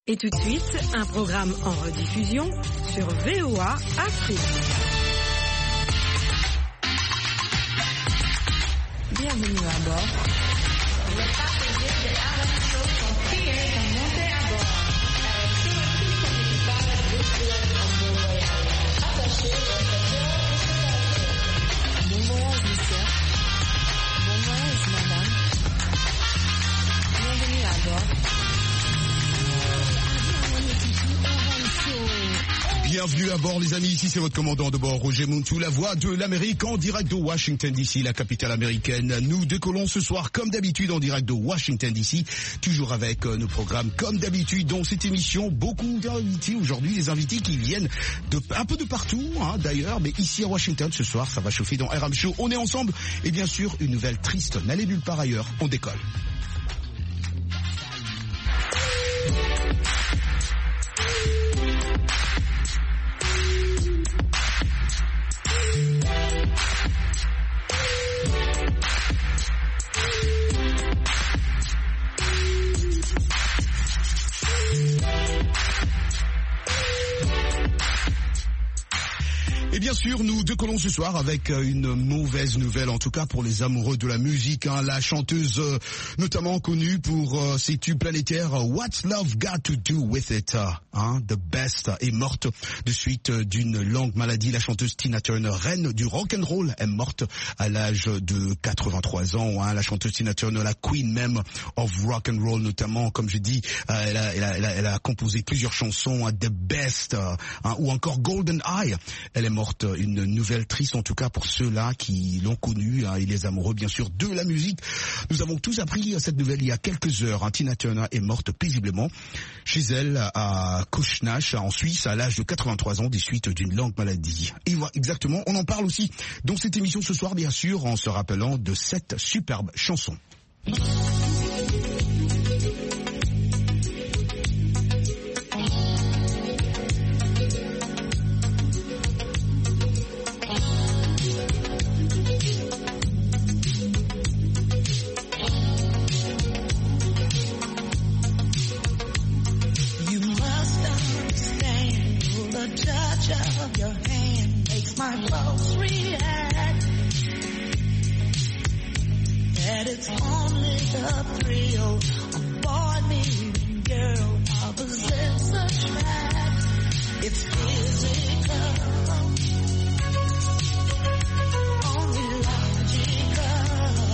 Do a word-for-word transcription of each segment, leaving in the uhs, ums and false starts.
Et tout de suite, un programme en rediffusion sur V O A Afrique. Bienvenue à bord. Les passagers de Alan Show sont priés de monter à bord. Attachez votre cœur et bon voyage, monsieur. Bon voyage, madame. Bienvenue à bord. Bienvenue à bord les amis, ici c'est votre commandant de bord Roger Montou, la voix de l'Amérique en direct de Washington D C, la capitale américaine. Nous décollons ce soir comme d'habitude en direct de Washington D C, toujours avec euh, nos programmes comme d'habitude dans cette émission. Beaucoup d'invités aujourd'hui, des invités qui viennent de un peu de partout hein, d'ailleurs, mais ici à Washington ce soir ça va chauffer dans R M Show. On est ensemble et bien sûr une nouvelle triste, n'allez nulle part ailleurs, on décolle. Et bien sûr, nous décollons ce soir avec une mauvaise nouvelle, en tout cas pour les amoureux de la musique. Hein. La chanteuse euh, notamment connue pour euh, ses tubes planétaires What's Love Got to Do With It, hein, The Best, est morte de suite d'une longue maladie. La chanteuse Tina Turner, reine du rock and roll, est morte à l'âge de quatre-vingt-trois ans. Hein. La chanteuse Tina Turner, la queen même of rock and roll, notamment, comme je dis, euh, elle, a, elle, a, elle, a, elle a composé plusieurs chansons, hein, The Best, euh, hein, ou encore Golden Eye. Elle est morte. Une nouvelle triste en tout cas pour ceux-là qui l'ont connue hein, et les amoureux bien sûr de la musique. Nous avons tous appris cette nouvelle il y a quelques heures. Hein. Tina Turner est morte paisiblement chez elle à Kuchnach en Suisse à l'âge de quatre-vingt-trois ans des suites d'une longue maladie. Et voilà, exactement, on en parle aussi dans cette émission ce soir bien sûr en se rappelant de cette superbe chanson. Of your hand makes my pulse react. That it's only the thrill of boy meeting girl opposites attract. It's physical, only logical.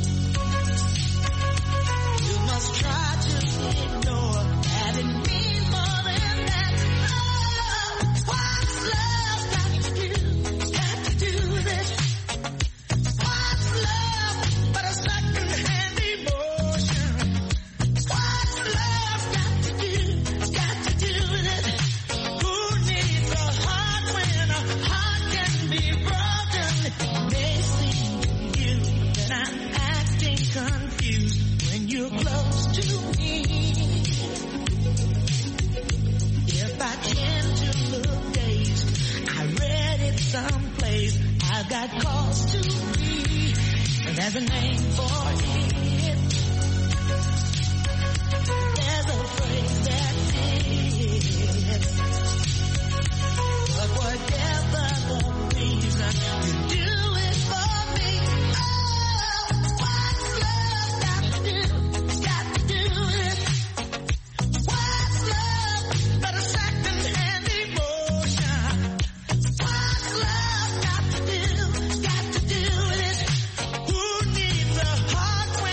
You must try to ignore that it means more than that. What's love got to do, got to do with it? What's love but a second-hand emotion? What's love got to do, got to do with it? Who needs a heart when a heart can be broken? It may seem to you that I'm acting confused when you're close to me. If I tend to look dazed, I read it someplace, I've got cause to be, there's a name for it, there's a phrase that fits, but whatever the reason, you do it for me. Oh, what's love got to do, got to do with it? What's love but a second-hand emotion? What's love got to do, got to do with it? Who needs a heart when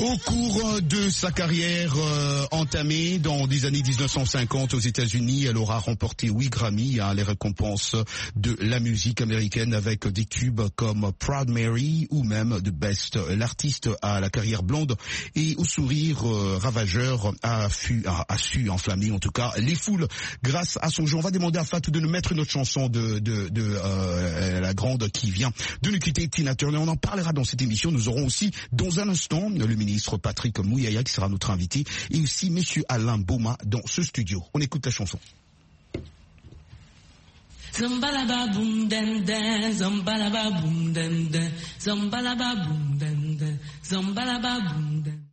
Au cours de sa carrière euh, entamée dans les années dix-neuf cent cinquante aux États-Unis, elle aura remporté huit Grammy, hein, les récompenses de la musique américaine avec des tubes comme Proud Mary ou même The Best. L'artiste à la carrière blonde et au sourire euh, ravageur a, fu, a, a su enflammer en tout cas les foules grâce à son jeu. On va demander à Fatou de nous mettre une autre chanson de, de, de euh, la grande qui vient de nous quitter, Tina Turner. On en parlera dans cette émission. Nous aurons aussi dans un instant le ministre Patrick Mouyaya qui sera notre invité et aussi monsieur Alain Boma dans ce studio. On écoute la chanson. Zambalaba boom den den, zambalaba boom den den, zambalaba boom den den, zambalaba boom den.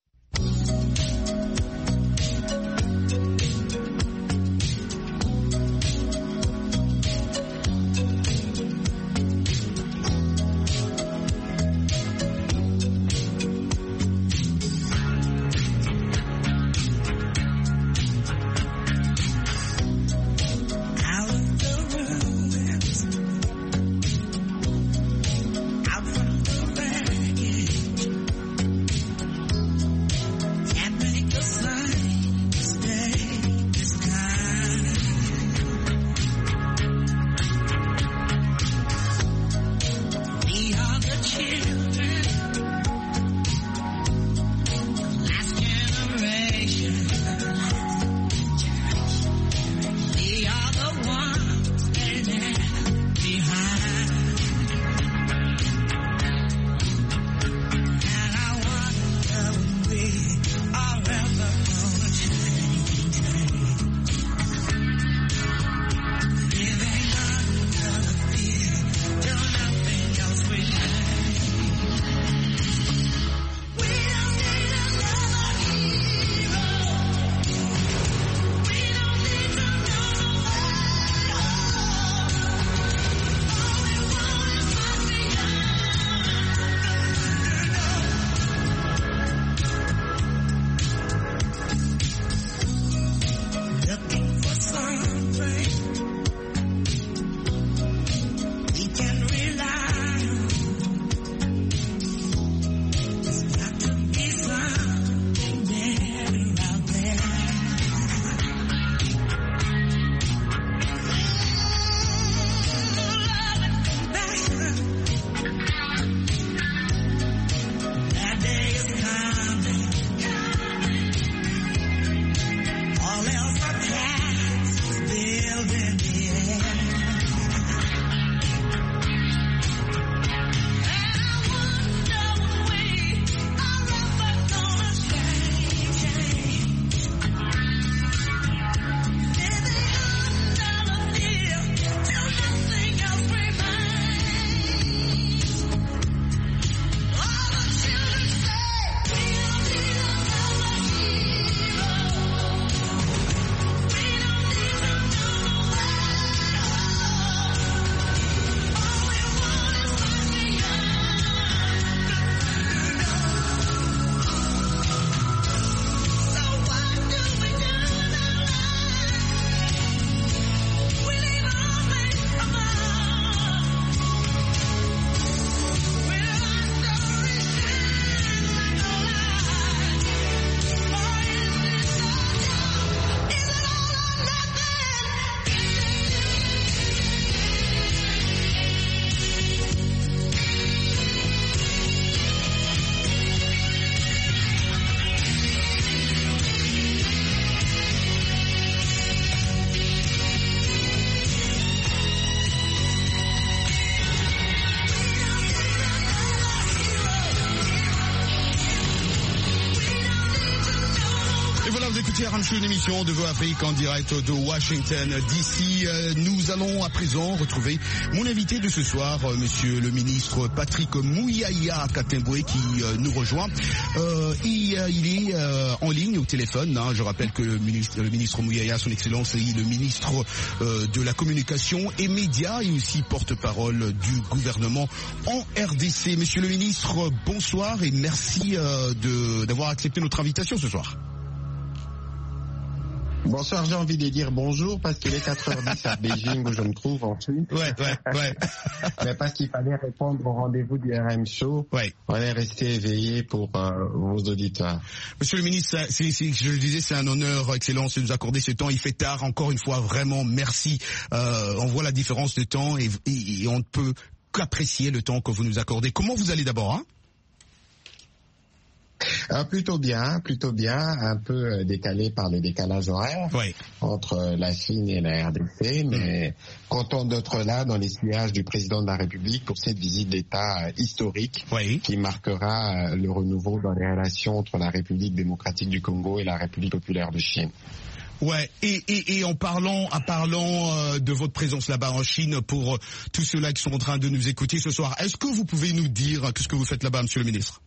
Une émission de Voix Afrique en direct de Washington D C. Euh, nous allons à présent retrouver mon invité de ce soir, euh, monsieur le ministre Patrick Mouyaya Katemboué qui euh, nous rejoint. Euh, et, euh, il est euh, en ligne au téléphone. Hein. Je rappelle que le ministre, le ministre Mouyaya, son excellence, est le ministre euh, de la communication et médias et aussi porte-parole du gouvernement en R D C. Monsieur le ministre, bonsoir et merci euh, de, d'avoir accepté notre invitation ce soir. Bonsoir, j'ai envie de dire bonjour parce qu'il est quatre heures dix à Beijing où je me trouve en Chine. Ouais, ouais, ouais. Mais parce qu'il fallait répondre au rendez-vous du R M Show. Ouais. On est resté éveillé pour euh, vos auditeurs. Monsieur le ministre, c'est, c'est, je le disais, c'est un honneur, Excellence, de nous accorder ce temps. Il fait tard, encore une fois, vraiment, merci. Euh, on voit la différence de temps et, et, et on ne peut qu'apprécier le temps que vous nous accordez. Comment vous allez d'abord, hein? Euh, plutôt bien, plutôt bien, un peu décalé par les décalages horaires oui. entre la Chine et la R D C, mais mmh. content d'être là dans les sillages du président de la République pour cette visite d'État historique oui. qui marquera le renouveau dans les relations entre la République démocratique du Congo et la République populaire de Chine. Ouais, et, et, et en parlant, en parlant euh, de votre présence là-bas en Chine, pour euh, tous ceux-là qui sont en train de nous écouter ce soir, est-ce que vous pouvez nous dire euh, ce que vous faites là-bas, Monsieur le ministre?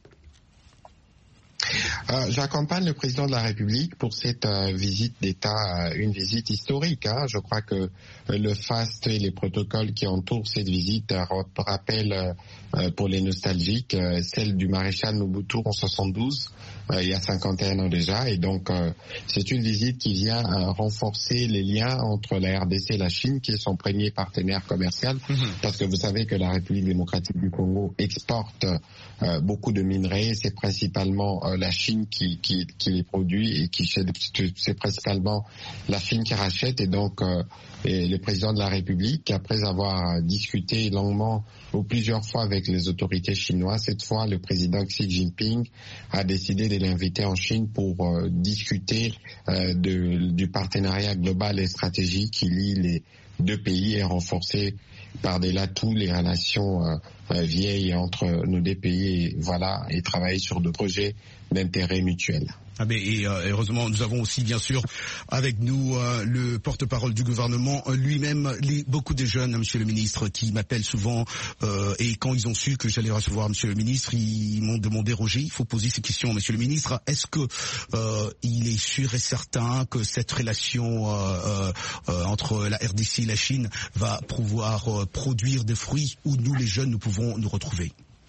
Euh, j'accompagne le président de la République pour cette euh, visite d'État, euh, une visite historique. Hein. Je crois que euh, le faste et les protocoles qui entourent cette visite euh, rappellent euh, pour les nostalgiques euh, celle du maréchal Mobutu en soixante-douze, euh, il y a cinquante et un ans déjà. Et donc, euh, c'est une visite qui vient euh, renforcer les liens entre la R D C et la Chine, qui est son premier partenaire commercial, mmh. parce que vous savez que la République démocratique du Congo exporte euh, beaucoup de minerais. C'est principalement euh, la Chine qui, qui, qui les produit et qui c'est principalement la Chine qui rachète. Et donc euh, et le président de la République, après avoir discuté longuement ou plusieurs fois avec les autorités chinoises, cette fois le président Xi Jinping a décidé de l'inviter en Chine pour euh, discuter euh, de, du partenariat global et stratégique qui lie les deux pays et renforcer par-delà tout les relations euh, euh, vieilles entre nos deux pays, et, voilà, et travailler sur des projets d'intérêt mutuel. Ah ben, et euh, heureusement, nous avons aussi bien sûr avec nous euh, le porte-parole du gouvernement euh, lui-même, les, beaucoup de jeunes, Monsieur le ministre, qui m'appellent souvent euh, et quand ils ont su que j'allais recevoir Monsieur le ministre, ils m'ont demandé, Roger, il faut poser ces questions, Monsieur le ministre, est-ce que euh, il est sûr et certain que cette relation euh, euh, entre la R D C et la Chine va pouvoir euh, produire des fruits où nous les jeunes nous pouvons nous retrouver?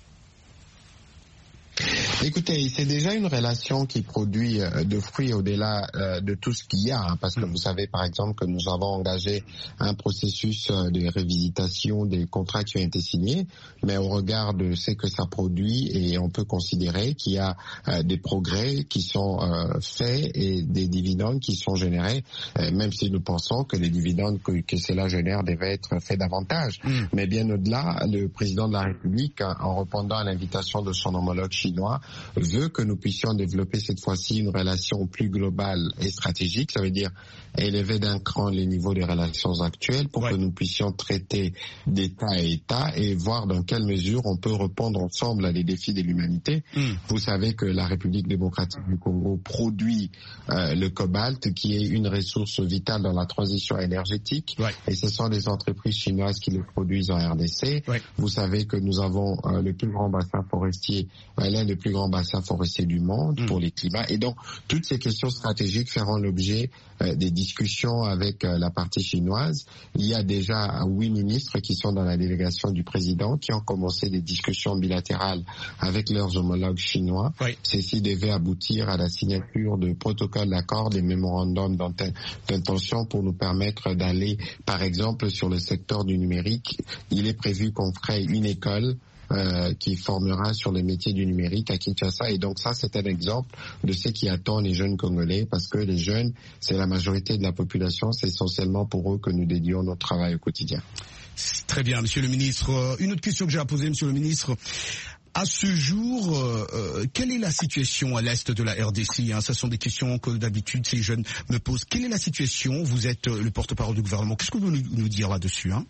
Écoutez, c'est déjà une relation qui produit de fruits au-delà de tout ce qu'il y a, hein, parce que vous savez par exemple que nous avons engagé un processus de révisitation des contrats qui ont été signés, mais au regard de ce que ça produit, et on peut considérer qu'il y a des progrès qui sont faits et des dividendes qui sont générés, même si nous pensons que les dividendes que, que cela génère devaient être faits davantage. Mm. Mais bien au-delà, le président de la République, en répondant à l'invitation de son homologue chinois, veut que nous puissions développer cette fois-ci une relation plus globale et stratégique. Ça veut dire élever d'un cran les niveaux des relations actuelles pour ouais. que nous puissions traiter d'État à État et voir dans quelle mesure on peut répondre ensemble à les défis de l'humanité. Mm. Vous savez que la République démocratique du Congo produit euh, le cobalt, qui est une ressource vitale dans la transition énergétique, ouais. et ce sont les entreprises chinoises qui le produisent en R D C. Ouais. Vous savez que nous avons euh, le plus grand bassin forestier, euh, l'un des plus grands bassins forestiers du monde mmh. pour les climats. Et donc, toutes ces questions stratégiques feront l'objet euh, des discussions avec euh, la partie chinoise. Il y a déjà huit ministres qui sont dans la délégation du président, qui ont commencé des discussions bilatérales avec leurs homologues chinois. Oui. Ceci devait aboutir à la signature de protocoles d'accord, des mémorandums d'intention pour nous permettre d'aller, par exemple, sur le secteur du numérique. Il est prévu qu'on crée une école Euh, qui formera sur les métiers du numérique à Kinshasa. Et donc ça, c'est un exemple de ce qui attend les jeunes Congolais, parce que les jeunes, c'est la majorité de la population, c'est essentiellement pour eux que nous dédions notre travail au quotidien. Très bien, Monsieur le ministre. Une autre question que j'ai à poser, Monsieur le ministre. À ce jour, euh, quelle est la situation à l'est de la R D C, hein? Ce sont des questions que d'habitude ces jeunes me posent. Quelle est la situation? Vous êtes le porte-parole du gouvernement. Qu'est-ce que vous voulez nous dire là-dessus, hein?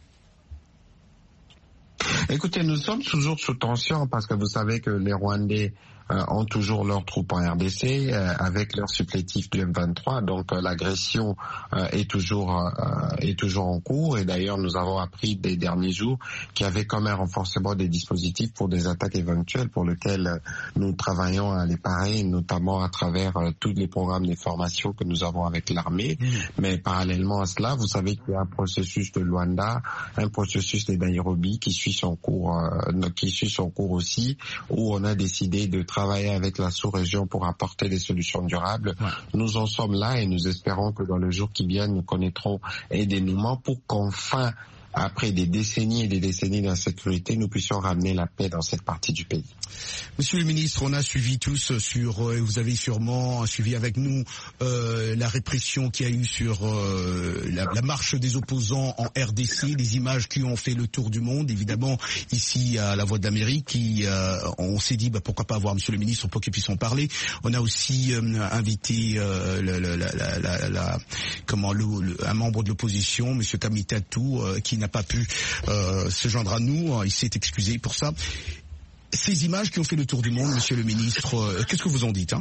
Écoutez, nous sommes toujours sous tension parce que vous savez que les Rwandais euh, ont toujours leurs troupes en R D C euh, avec leur supplétif du M vingt-trois, donc euh, l'agression euh, est toujours euh, est toujours en cours. Et d'ailleurs, nous avons appris des derniers jours qu'il y avait comme un renforcement des dispositifs pour des attaques éventuelles, pour lesquelles euh, nous travaillons à les parer, notamment à travers euh, tous les programmes de formation que nous avons avec l'armée. Mmh. Mais parallèlement à cela, vous savez qu'il y a un processus de Luanda, un processus de Nairobi qui suit son cours, euh, qui suit son cours aussi, où on a décidé de travailler avec la sous-région pour apporter des solutions durables. Ouais. Nous en sommes là et nous espérons que dans le jour qui vient, nous connaîtrons un dénouement pour qu'enfin, après des décennies et des décennies d'insécurité, nous puissions ramener la paix dans cette partie du pays. Monsieur le ministre, on a suivi tous sur, euh, vous avez sûrement suivi avec nous euh, la répression qu'il y a eu sur euh, la, la marche des opposants en R D C, des images qui ont fait le tour du monde. Évidemment, ici à la Voix de l'Amérique, qui, euh, on s'est dit bah, pourquoi pas avoir Monsieur le ministre pour qu'il puisse en parler. On a aussi euh, invité euh, la, la, la, la, la, comment le, le, un membre de l'opposition, Monsieur Kamitatou, euh, qui n'a pas pu euh, se joindre à nous. Il s'est excusé pour ça. Ces images qui ont fait le tour du monde, Monsieur le ministre, euh, qu'est-ce que vous en dites, hein?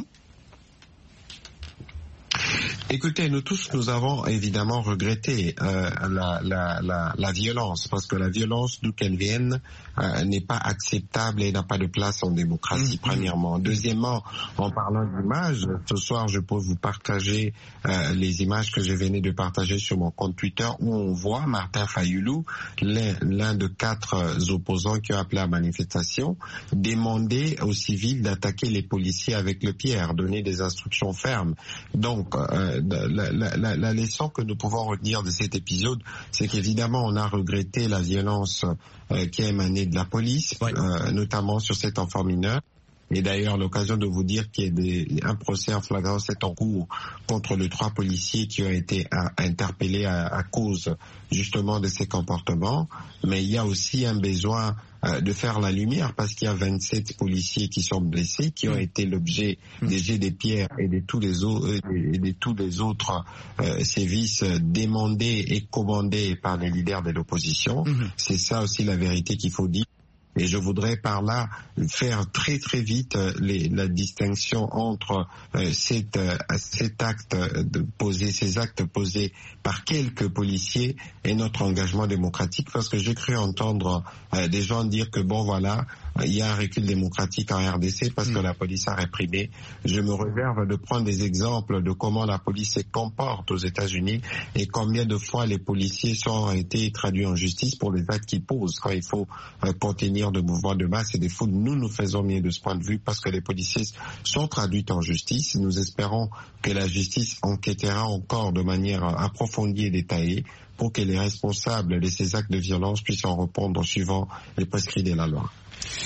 Écoutez, nous tous, nous avons évidemment regretté euh, la, la, la, la violence, parce que la violence, d'où qu'elle vienne, euh, n'est pas acceptable et n'a pas de place en démocratie, mmh. premièrement. Deuxièmement, en parlant d'images, ce soir, je peux vous partager euh, les images que je venais de partager sur mon compte Twitter, où on voit Martin Fayoulou, l'un, l'un de quatre euh, opposants qui ont appelé à manifestation, demander aux civils d'attaquer les policiers avec le pierre, donner des instructions fermes. Donc, euh, La, la, la, la leçon que nous pouvons retenir de cet épisode, c'est qu'évidemment on a regretté la violence euh, qui a émané de la police, ouais. euh, notamment sur cet enfant mineur. Et d'ailleurs, l'occasion de vous dire qu'il y a des, un procès en flagrance est en cours contre les trois policiers qui ont été à, interpellés à, à cause justement de ces comportements. Mais il y a aussi un besoin euh, de faire la lumière, parce qu'il y a vingt-sept policiers qui sont blessés, qui ont été l'objet des jets des pierres et de tous les autres, et de tous les autres euh, sévices demandés et commandés par les leaders de l'opposition. Mmh. C'est ça aussi la vérité qu'il faut dire. Et je voudrais par là faire très très vite les, la distinction entre euh, cet, euh, cet acte de poser, ces actes posés par quelques policiers et notre engagement démocratique, parce que j'ai cru entendre euh, des gens dire que bon voilà, il y a un recul démocratique en R D C parce mmh. que la police a réprimé. Je me réserve de prendre des exemples de comment la police se comporte aux États-Unis et combien de fois les policiers sont été traduits en justice pour les actes qu'ils posent quand il faut euh, contenir de mouvements de masse et des foules. Nous, nous faisons mieux de ce point de vue parce que les policiers sont traduits en justice. Nous espérons que la justice enquêtera encore de manière approfondie et détaillée pour que les responsables de ces actes de violence puissent en répondre suivant les prescrits de la loi.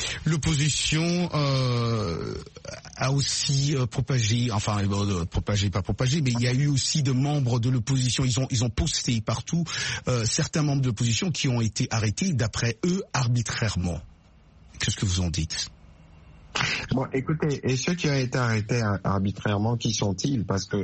L'opposition euh, a aussi euh, propagé, enfin euh, propagé, pas propagé, mais il y a eu aussi de membres de l'opposition. Ils ont ils ont posté partout euh, certains membres de l'opposition qui ont été arrêtés, d'après eux, arbitrairement. Qu'est-ce que vous en dites? Bon, écoutez, et ceux qui ont été arrêtés arbitrairement, qui sont-ils? Parce que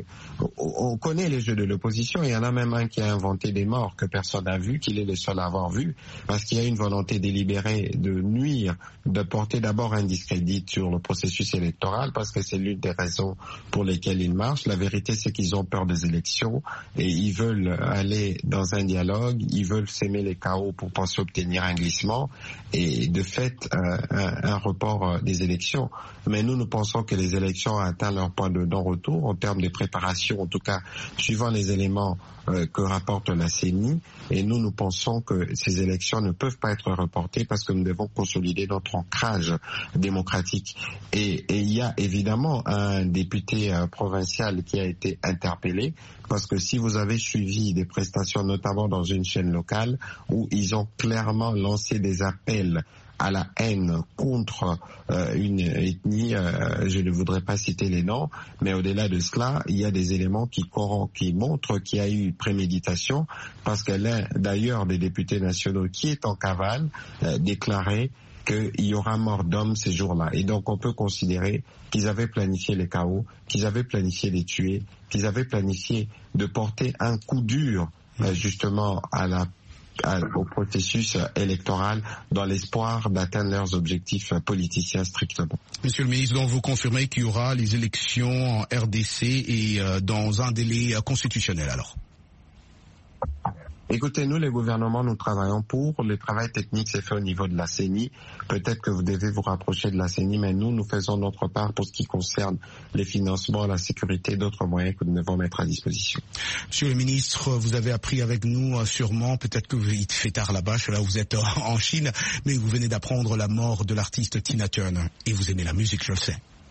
on connaît les jeux de l'opposition. Il y en a même un qui a inventé des morts que personne n'a vu, qu'il est le seul à avoir vu, parce qu'il y a une volonté délibérée de nuire, de porter d'abord un discrédit sur le processus électoral, parce que c'est l'une des raisons pour lesquelles ils marchent. La vérité, c'est qu'ils ont peur des élections et ils veulent aller dans un dialogue, ils veulent s'aimer les chaos pour penser obtenir un glissement et de fait un, un, un report des élections. Mais nous, nous pensons que les élections ont atteint leur point de non-retour en termes de préparation, en tout cas suivant les éléments euh, que rapporte la C E N I. Et nous, nous pensons que ces élections ne peuvent pas être reportées parce que nous devons consolider notre ancrage démocratique. Et, et il y a évidemment un député euh, provincial qui a été interpellé parce que si vous avez suivi des prestations, notamment dans une chaîne locale, où ils ont clairement lancé des appels à la haine contre euh, une ethnie, euh, je ne voudrais pas citer les noms, mais au-delà de cela, il y a des éléments qui, qui montrent qu'il y a eu préméditation, parce que l'un d'ailleurs des députés nationaux qui est en cavale euh, déclarait qu'il y aura mort d'hommes ces jours-là. Et donc on peut considérer qu'ils avaient planifié les chaos, qu'ils avaient planifié les tuer, qu'ils avaient planifié de porter un coup dur euh, justement à la au processus électoral dans l'espoir d'atteindre leurs objectifs politiciens strictement. Monsieur le ministre, donc vous confirmez qu'il y aura les élections en R D C et euh, dans un délai constitutionnel alors? Écoutez, nous, les gouvernements, nous travaillons pour. Le travail technique s'est fait au niveau de la C E N I. Peut-être que vous devez vous rapprocher de la C E N I, mais nous, nous faisons notre part pour ce qui concerne les financements, la sécurité, d'autres moyens que nous devons mettre à disposition. Monsieur le ministre, vous avez appris avec nous, sûrement, peut-être que vous, il fait tard là-bas, là vous êtes en Chine, mais vous venez d'apprendre la mort de l'artiste Tina Turner. Et vous aimez la musique, je le sais.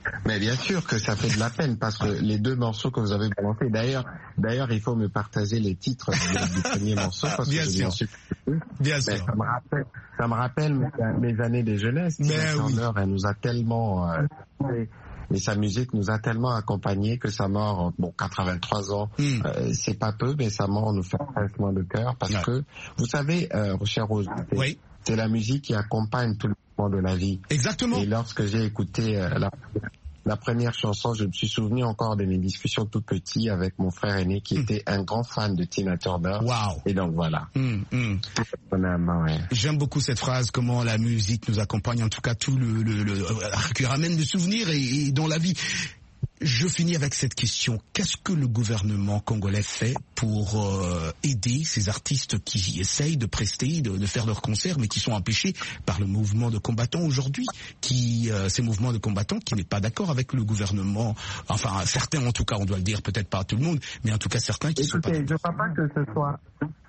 Mais bien sûr que ça fait de la peine parce que les deux morceaux que vous avez balancés, d'ailleurs, d'ailleurs, il faut me partager les titres du, du premier morceau parce bien que sûr. je suis Bien Mais sûr. ça me rappelle, ça me rappelle mes, mes années de jeunesse. Mais Tina oui. Turner, elle nous a tellement, euh, et sa musique nous a tellement accompagnés que sa mort, bon, quatre-vingt-trois ans, Mm. euh, c'est pas peu, mais sa mort nous fait un pincement de cœur parce Ouais. que, vous savez, euh, cher Rose, c'est, Oui. c'est la musique qui accompagne tout le monde de la vie. Exactement. Et lorsque j'ai écouté euh, la, la première chanson, je me suis souvenu encore de mes discussions tout petit avec mon frère aîné qui Mm. était un grand fan de Tina Turner. Wow. Et donc voilà. Hum, hum. Vraiment, ouais. J'aime beaucoup cette phrase, comment la musique nous accompagne, en tout cas tout le, le, le qui ramène des souvenirs et, et dans la vie. Je finis avec cette question. Qu'est-ce que le gouvernement congolais fait pour euh, aider ces artistes qui essayent de prester, de, de faire leurs concerts, mais qui sont empêchés par le mouvement de combattants aujourd'hui, qui euh, ces mouvements de combattants qui n'est pas d'accord avec le gouvernement, enfin certains en tout cas, on doit le dire, peut-être pas tout le monde, mais en tout cas certains qui sont pas. Écoutez, je ne crois pas que ce soit...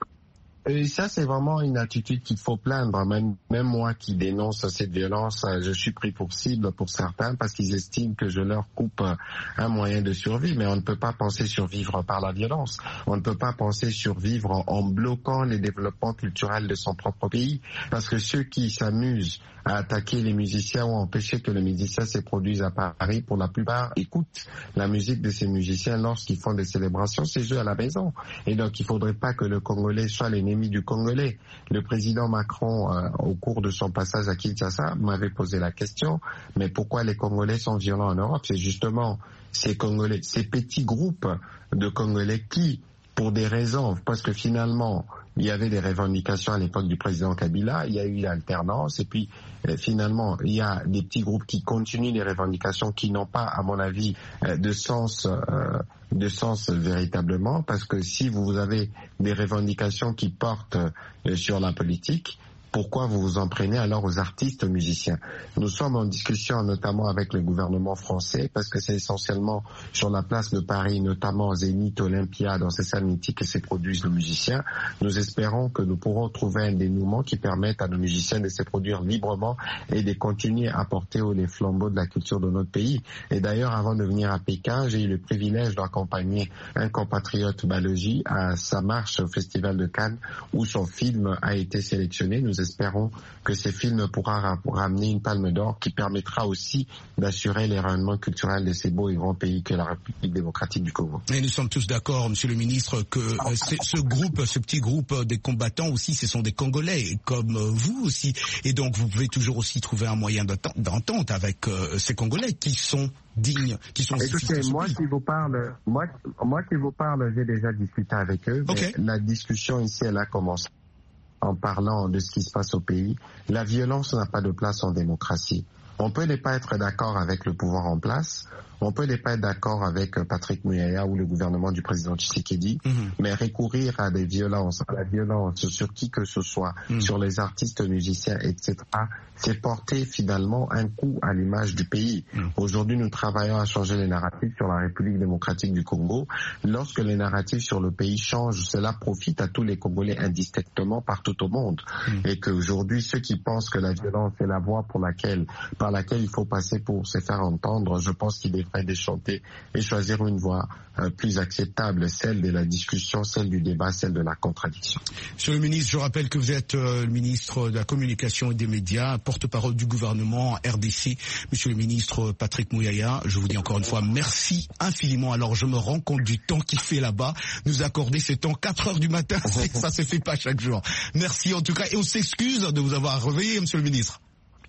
Et ça, c'est vraiment une attitude qu'il faut plaindre. Même, même moi qui dénonce cette violence, je suis pris pour cible pour certains parce qu'ils estiment que je leur coupe un moyen de survie. Mais on ne peut pas penser survivre par la violence. On ne peut pas penser survivre en, en bloquant les développements culturels de son propre pays. Parce que ceux qui s'amusent à attaquer les musiciens ou à empêcher que les musiciens se produisent à Paris, pour la plupart, écoutent la musique de ces musiciens lorsqu'ils font des célébrations chez eux à la maison. Et donc, il ne faudrait pas que le Congolais soit l'ennemi du Congolais. Le président Macron, euh, au cours de son passage à Kinshasa, m'avait posé la question, mais pourquoi les Congolais sont violents en Europe? C'est justement ces Congolais, ces petits groupes de Congolais qui, pour des raisons, parce que finalement, il y avait des revendications à l'époque du président Kabila, il y a eu l'alternance, et puis euh, finalement, il y a des petits groupes qui continuent les revendications qui n'ont pas, à mon avis, euh, de sens euh, de sens véritablement, parce que si vous avez des revendications qui portent euh, sur la politique, pourquoi vous vous en prenez alors aux artistes, aux musiciens? Nous sommes en discussion notamment avec le gouvernement français parce que c'est essentiellement sur la place de Paris, notamment Zénith, Olympia, dans ces salles mythiques que se produisent nos musiciens. Nous espérons que nous pourrons trouver un dénouement qui permette à nos musiciens de se produire librement et de continuer à porter haut les flambeaux de la culture de notre pays. Et d'ailleurs, avant de venir à Pékin, j'ai eu le privilège d'accompagner un compatriote Balogi à sa marche au Festival de Cannes où son film a été sélectionné. Nous espérons que ce film pourra ramener une palme d'or qui permettra aussi d'assurer les rayonnements culturels de ces beaux et grands pays que la République démocratique du Congo. Et nous sommes tous d'accord, Monsieur le Ministre, que euh, ce groupe, ce petit groupe des combattants aussi, ce sont des Congolais comme euh, vous aussi. Et donc vous pouvez toujours aussi trouver un moyen d'entente avec euh, ces Congolais qui sont dignes, qui sont Écoutez, moi qui vous parle, moi, moi qui vous parle, j'ai déjà discuté avec eux. Okay. Mais la discussion ici, elle a commencé en parlant de ce qui se passe au pays. La violence n'a pas de place en démocratie. On peut ne pas être d'accord avec le pouvoir en place, on peut ne pas être d'accord avec Patrick Muyaya ou le gouvernement du président Tshisekedi, mm-hmm. mais recourir à des violences, à la violence sur qui que ce soit, mm. sur les artistes, musiciens, et cetera, c'est porter finalement un coup à l'image du pays. Mm. Aujourd'hui, nous travaillons à changer les narratifs sur la République démocratique du Congo. Lorsque les narratifs sur le pays changent, cela profite à tous les Congolais indistinctement partout au monde. Mm. Et qu'aujourd'hui, ceux qui pensent que la violence est la voie pour laquelle, par laquelle il faut passer pour se faire entendre, je pense qu'il devrait déchanter et choisir une voie euh, plus acceptable, celle de la discussion, celle du débat, celle de la contradiction. Monsieur le ministre, je rappelle que vous êtes euh, le ministre de la Communication et des Médias, porte-parole du gouvernement R D C. Monsieur le ministre Patrick Muyaya, je vous dis encore une fois merci infiniment. Alors je me rends compte du temps qu'il fait là-bas. Nous accorder ce temps quatre heures du matin, ça se fait pas chaque jour. Merci en tout cas et on s'excuse de vous avoir réveillé, monsieur le ministre.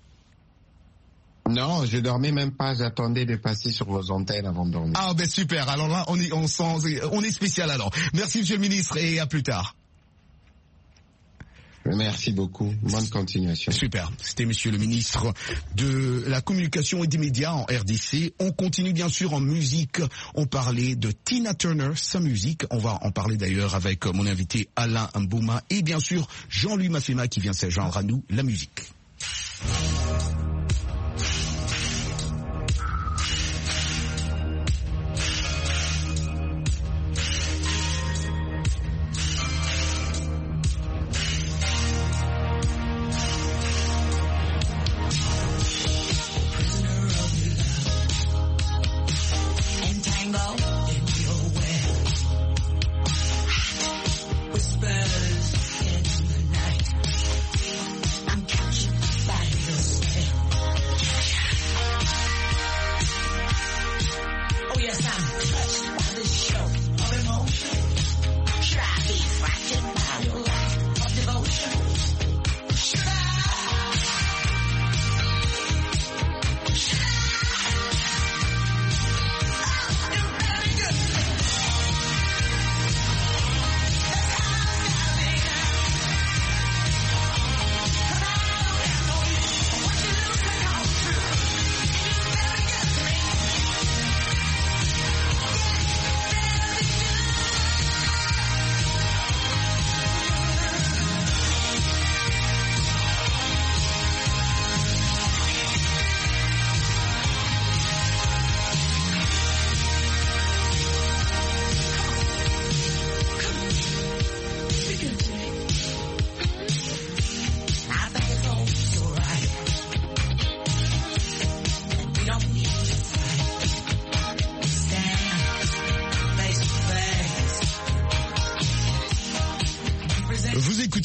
Non, je dormais même pas, j'attendais de passer sur vos antennes avant de dormir. Ah ben super, alors là on est, on sent, on est spécial alors. Merci monsieur le ministre et à plus tard. Merci beaucoup, bonne continuation. Super, c'était monsieur le ministre de la Communication et des Médias en R D C. On continue bien sûr en musique, on parlait de Tina Turner, sa musique, on va en parler d'ailleurs avec mon invité Alain Mbouma et bien sûr Jean-Louis Mafema qui vient s'adjoindre à nous, la musique.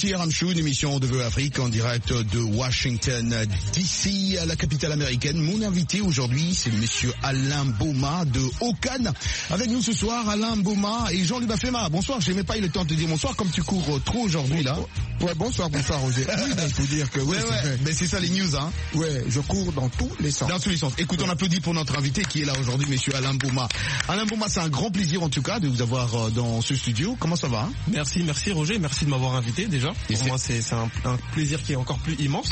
Petit R M Show, une émission de Vœux Afrique en direct de Washington D C, à la capitale américaine. Mon invité aujourd'hui, c'est monsieur Alain Boma de Okan. Avec nous ce soir, Alain Boma et Jean-Luc Bafema. Bonsoir, j'ai même pas eu le temps de te dire bonsoir comme tu cours trop aujourd'hui là. Ouais, bonsoir, bonsoir Roger. Oui, il faut dire que oui, ouais, ouais. Mais c'est ça les news, hein. Ouais, je cours dans tous les sens. Dans tous les sens. Écoute, on applaudit pour notre invité qui est là aujourd'hui, monsieur Alain Boma. Alain Boma, c'est un grand plaisir en tout cas de vous avoir dans ce studio. Comment ça va, hein? Merci, merci Roger, merci de m'avoir invité déjà. Et pour moi, c'est, c'est un, un plaisir qui est encore plus immense.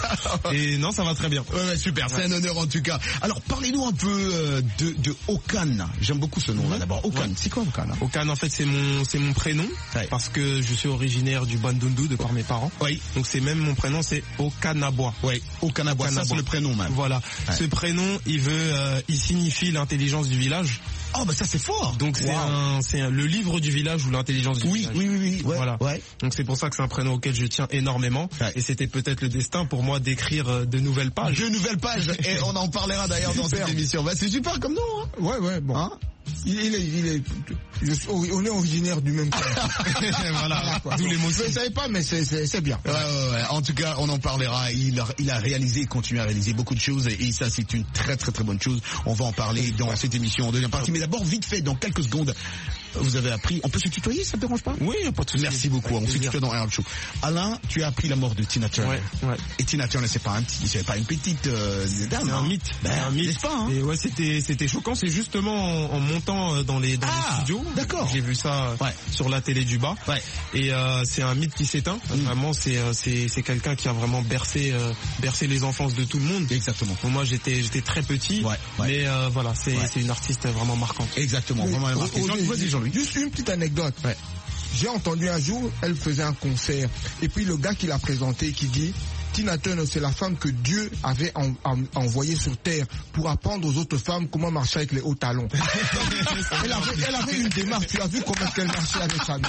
Et non, ça va très bien. Ouais, ouais, super, c'est un honneur en tout cas. Alors, parlez-nous un peu euh, de, de Okan. J'aime beaucoup ce nom-là d'abord. Okan, ouais. C'est quoi Okan, hein? Okan, en fait, c'est mon, c'est mon prénom, ouais. Parce que je suis originaire du Bandundu de par mes parents. Oui. Donc c'est même mon prénom, c'est Okanabois. Oui, Okanabois, ça c'est le prénom même. Voilà. Ouais. Ce prénom, il veut, euh, il signifie l'intelligence du village. Oh bah ça c'est fort. Donc c'est, wow. un, c'est un, le livre du village ou l'intelligence du oui, village. Oui, oui, oui, ouais, voilà. Ouais. Donc c'est pour ça que c'est un prénom auquel je tiens énormément. Ouais. Et c'était peut-être le destin pour moi d'écrire de nouvelles pages. De nouvelles pages. Et on en parlera d'ailleurs dans cette émission. Bah c'est super comme nom, hein. Ouais, ouais, bon. Hein, il, il est, il est, je, on est originaire du même coin. Voilà. D'où l'émotion. Je ne savais pas, mais c'est, c'est, c'est bien. Ouais, ouais, ouais. En tout cas, on en parlera. Il a, il a réalisé et continue à réaliser beaucoup de choses. Et ça, c'est une très, très, très bonne chose. On va en parler dans ouais. cette émission en deuxième partie. Mais d'abord, vite fait, dans quelques secondes, vous avez appris. On peut se tutoyer, ça ne te dérange pas? Oui, pas de souci. Merci beaucoup. On se tutoie dans R M Show. Alain, tu as appris la mort de Tina Turner. Ouais, ouais. Et Tina Turner, c'est pas un petit, c'est pas une petite euh, dame. C'est un mythe. Ben, c'est un mythe. N'est-ce pas, hein? Et ouais, c'était, c'était choquant. C'est justement en, en montant dans les, dans ah, les studios. D'accord. J'ai vu ça ouais. sur la télé du bas. Ouais. Et euh, c'est un mythe qui s'éteint. Mmh. Vraiment, c'est, c'est, c'est quelqu'un qui a vraiment bercé, euh, bercé les enfances de tout le monde. Exactement. Bon, moi, j'étais, j'étais très petit. Ouais, ouais. Mais euh, voilà, c'est, ouais. c'est une artiste vraiment marquante. Exactement. Mais, vraiment marquante. Vas-y, Jean-Louis. Juste une petite anecdote. Ouais. J'ai entendu un jour, elle faisait un concert, et puis le gars qui l'a présenté, qui dit Tina Turner, c'est la femme que Dieu avait en, en, envoyée sur terre pour apprendre aux autres femmes comment marcher avec les hauts talons. elle, avait, elle avait une démarche, tu as vu comment elle marchait avec sa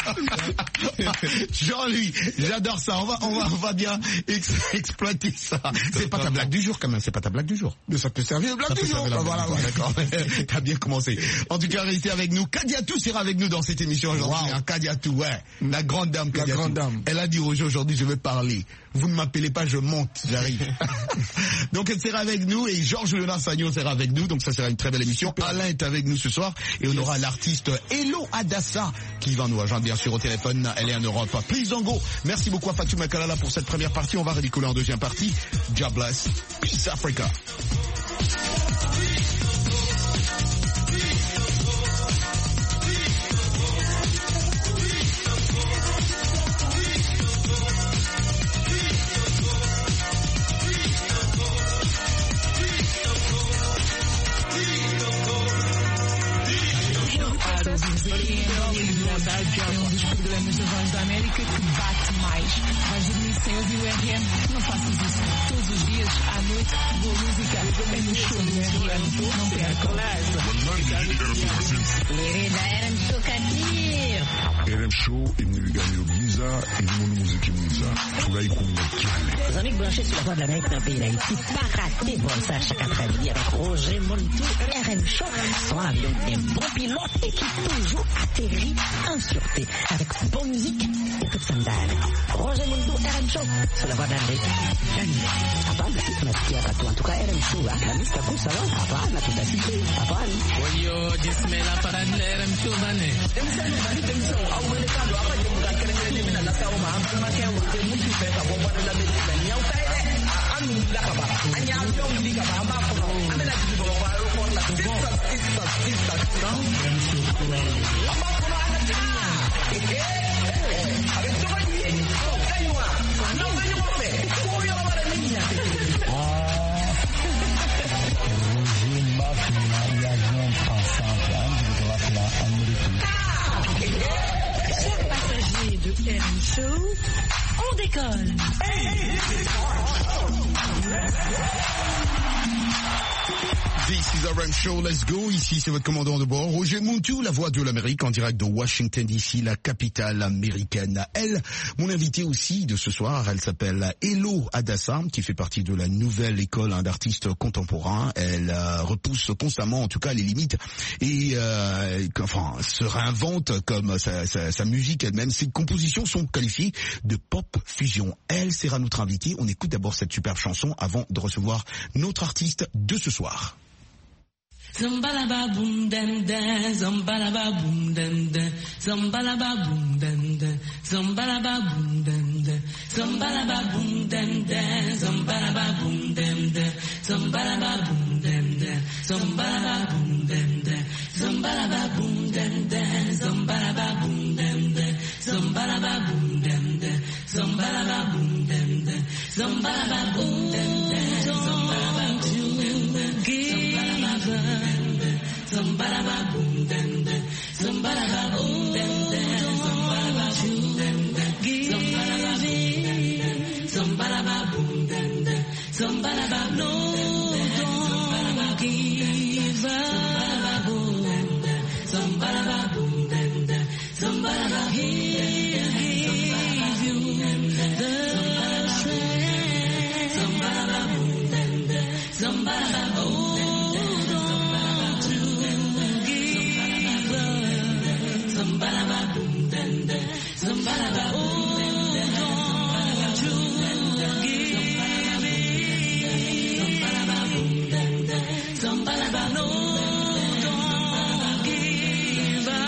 messe. Jean-Louis, j'adore ça, on va, on va, on va bien ex- exploiter ça. C'est pas ta blague du jour quand même, c'est pas ta blague du jour. Mais ça peut servir de blague du jour. Bah, voilà, ouais, d'accord. T'as bien commencé. En tout cas, restez avec nous. Kadiatou sera avec nous dans cette émission aujourd'hui. Wow. Kadiatou, ouais. La grande dame Kadiatou. La grande dame. Elle a dit Roger, aujourd'hui je vais parler. Vous ne m'appelez pas, je monte, j'arrive. Donc elle sera avec nous et Georges Léonard Sagnon sera avec nous, donc ça sera une très belle émission. Super. Alain est avec nous ce soir et on aura l'artiste Hello Adassa qui va nous rejoindre bien sûr au téléphone, elle est en Europe. Please don't go. Merci beaucoup à Fatou Makalala pour cette première partie, on va ridiculer en deuxième partie. God bless. Peace Africa. É um dos programas da Voz da América que bate mais. Vais dormir sem ouvir o R M? Não faças isso. Todos os dias, à noite, boa música. É no show do R M. Não percam. Querida, R M Show Kadir. R M Show imniliganyo bwiza irimo n'umuziki mwiza turayikunda cyane. Os amigos branchés sur la Voix de l'Amérique d'un pays d'Haïti, pas raté vol ça chaque après-midi avec Roger Montou. R M Show, son avion est bon pilote et qui toujours atterrit en sûreté avec bonne musique et toute scandale. Roger Montou, R M Show, sur la Voix de l'Amérique. Hapana, tunasikia katu antuka R M Show, la mista kusa wa hapana, tutasikia hapana. Oyo, jismela para R M Show bane. Chers passagers de R M Show, on décolle. This is R M Show, let's go. Ici, c'est votre commandant de bord, Roger Muntu, la voix de l'Amérique, en direct de Washington D C, la capitale américaine. Elle, mon invitée aussi de ce soir, elle s'appelle Elo Adassa, qui fait partie de la nouvelle école hein, d'artistes contemporains. Elle euh, repousse constamment, en tout cas, les limites et euh, enfin, se réinvente comme sa, sa, sa musique elle-même. Ses compositions sont qualifiées de pop fusion. Elle sera notre invitée. On écoute d'abord cette superbe chanson avant de recevoir notre artiste de ce soir. Zumbalaba boom dum dum, zumbalaba boom dum dum, zumbalaba boom dum dum, zumbalaba boom dum dum, zumbalaba boom dum dum, zumbalaba boom dum dum, zumbalaba boom dum dum, zumbalaba boom dum dum, zumbalaba boom dum dum, zumbalaba boom dum dum, zumbalaba boom dum dum, zumbalaba boom dum dum, zumbalaba boom dum dum, zumbalaba boom dum dum, Zumbalaba boom dum dum, zumbalaba boom dum dum, zumbalaba boom dum dum, zumbalaba boom dum dum, zumbalaba boom dum dum, zumbalaba no don't give up, zumbalaba boom dum dum, zumbalaba he'll give you the strength, zumbalaba boom dum dum, zumbalaba boom. Zumbalaba boom dum dum, zumbalaba oh don't you give it, zumbalaba boom dum dum, zumbalaba no don't give up,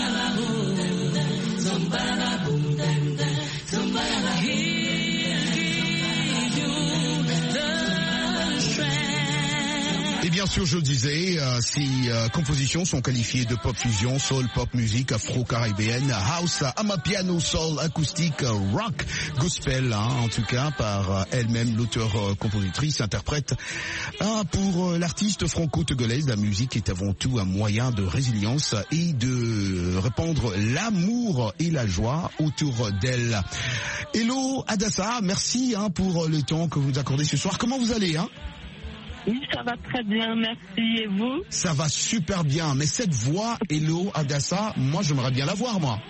zumbalaba boom dum dum, zumbalaba he'll give you the strength. Et bien sûr, je le disais, euh, ces euh, compositions sont qualifiées de pop fusion, soul, pop musique, afro-caribéenne, house, amapiano, soul, acoustique, rock, gospel, hein, en tout cas par euh, elle-même, l'auteur, euh, compositrice, interprète. Ah, pour euh, l'artiste franco-togolaise, la musique est avant tout un moyen de résilience et de répandre l'amour et la joie autour d'elle. Elo Adassa, merci hein, pour le temps que vous nous accordez ce soir. Comment vous allez hein? Oui, ça va très bien, merci. Et vous? Ça va super bien. Mais cette voix, Elo Adassa, moi, j'aimerais bien la voir, moi.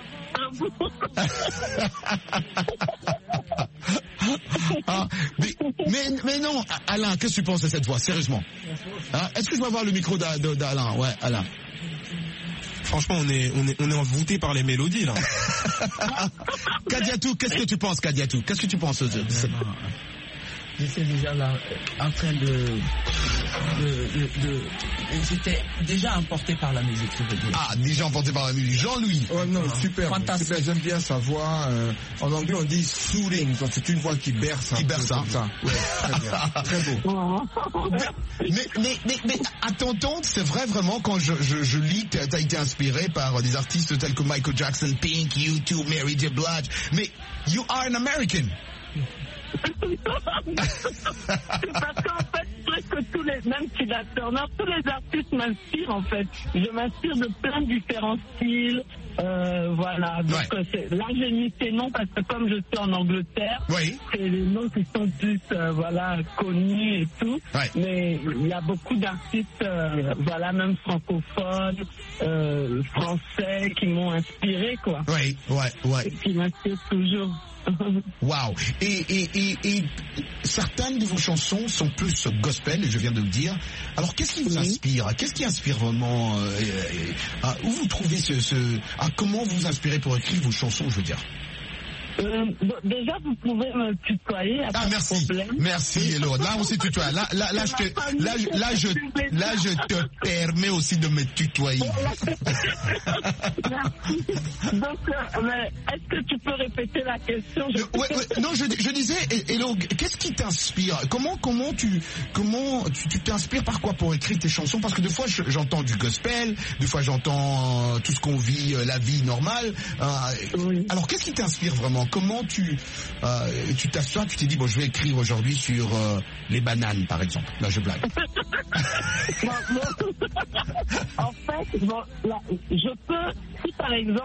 ah, mais, mais, mais non, Alain, qu'est-ce que tu penses de cette voix, sérieusement hein? Est-ce que je peux avoir le micro d'Alain? Ouais, Alain. Franchement, on est, on est, on est envoûté par les mélodies, là. Kadiatou, qu'est-ce que tu penses, Kadiatou? Qu'est-ce que tu penses de cette... J'étais déjà là, en train de, de, de, de j'étais déjà emporté par la musique, je veux dire. Ah, déjà emporté par la musique. Jean-Louis. Oh non, super, super, j'aime bien sa voix. Euh, en anglais, on dit soothing, c'est une voix qui berce. Qui berce, hein. Ça. Ouais, très bien, très beau. mais, mais, mais, mais, à t'entendre, c'est vrai vraiment quand je, je, je lis que t'as été inspiré par des artistes tels que Michael Jackson, Pink, U deux, Mary J. Blige. Mais you are an American. C'est parce qu'en fait, je trouve que tous les, même Tina Turner, tous les artistes m'inspirent en fait. Je m'inspire de plein de différents styles. Euh, voilà, donc ouais. c'est, là j'ai mis ces noms parce que comme je suis en Angleterre, oui. c'est les noms qui sont plus euh, voilà, connus et tout, ouais. mais il y a beaucoup d'artistes, euh, voilà, même francophones, euh, français qui m'ont inspiré quoi. Oui, ouais, ouais. Et qui m'inspirent toujours. Waouh. Et, et, et, et certaines de vos chansons sont plus gospel, je viens de le dire. Alors qu'est-ce qui vous oui. inspire? Qu'est-ce qui inspire vraiment euh, euh, euh, où vous trouvez ce... ce ah, comment vous vous inspirez pour écrire vos chansons, je veux dire? Euh, déjà, vous pouvez me tutoyer. Ah, merci. Problème. Merci, Elo. Là, on s'est tutoyé. Là, là, là, je te, là, là, je, là, je te permets aussi de me tutoyer. Merci. Donc, euh, mais est-ce que tu peux répéter la question? Je... Ouais, ouais, non, je, je disais, Elo, qu'est-ce qui t'inspire? Comment, comment tu, comment tu, tu t'inspires par quoi pour écrire tes chansons? Parce que des fois, je, j'entends du gospel, des fois, j'entends euh, tout ce qu'on vit, euh, la vie normale. Euh, oui. Alors, qu'est-ce qui t'inspire vraiment? Comment tu euh, tu t'assois, tu t'es dit bon je vais écrire aujourd'hui sur euh, les bananes par exemple. Là je blague. bon, bon. En fait, bon, là, je peux si par exemple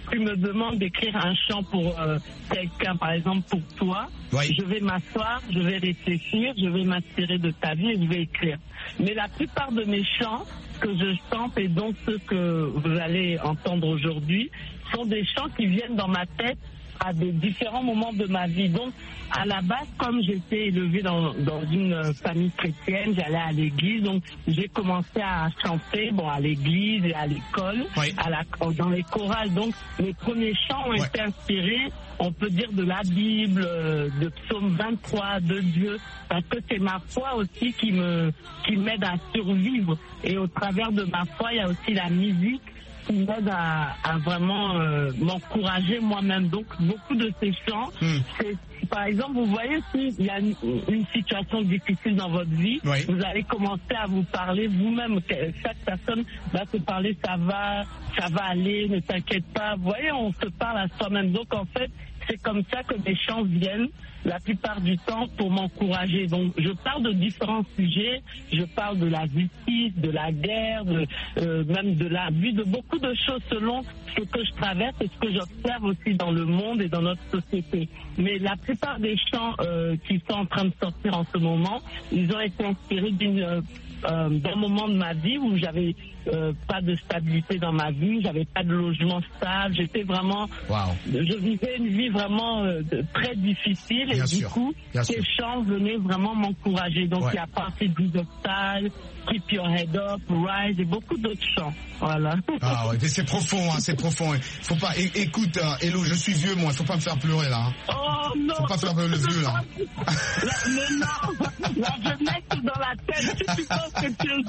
tu me demandes d'écrire un chant pour euh, quelqu'un, par exemple pour toi, oui. je vais m'asseoir, je vais réfléchir, je vais m'inspirer de ta vie et je vais écrire. Mais la plupart de mes chants que je chante et dont ceux que vous allez entendre aujourd'hui sont des chants qui viennent dans ma tête à des différents moments de ma vie. Donc, à la base, comme j'étais élevée dans, dans une famille chrétienne, j'allais à l'église, donc j'ai commencé à chanter, bon, à l'église et à l'école, oui. à la, dans les chorales. Donc, mes premiers chants ont ouais. été inspirés, on peut dire, de la Bible, de Psaume vingt-trois, de Dieu, parce que c'est ma foi aussi qui me, qui m'aide à survivre. Et au travers de ma foi, il y a aussi la musique qui m'aide à, à vraiment euh, m'encourager moi-même. Donc, beaucoup de ces chants, mm. c'est, par exemple, vous voyez, s'il y a une, une situation difficile dans votre vie, oui. vous allez commencer à vous parler vous-même. Chaque personne va se parler, ça va, ça va aller, ne t'inquiète pas. Vous voyez, on se parle à soi-même. Donc, en fait, c'est comme ça que mes chants viennent la plupart du temps pour m'encourager. Donc, je parle de différents sujets. Je parle de la justice, de la guerre, de, euh, même de la vie, de beaucoup de choses selon ce que je traverse et ce que j'observe aussi dans le monde et dans notre société. Mais la plupart des chants euh, qui sont en train de sortir en ce moment, ils ont été inspirés d'une... Euh, Euh, d'un moment de ma vie où j'avais euh, pas de stabilité dans ma vie, j'avais pas de logement stable, j'étais vraiment, wow. je vivais une vie vraiment euh, de, très difficile et Bien du sûr. coup, Bien ces sûr. chants venaient vraiment m'encourager. Donc ouais. il y a partie du Style, Keep Your Head Up, Rise et beaucoup d'autres chants. Voilà. Ah ouais, c'est profond, hein, c'est profond. Hein. Faut pas, é- écoute, hein, Hello, je suis vieux moi, faut pas me faire pleurer là. Hein. Oh non. Faut pas faire pleurer le vieux là. La, mais non, la jeunesse dans la tête. Si tu penses que tu es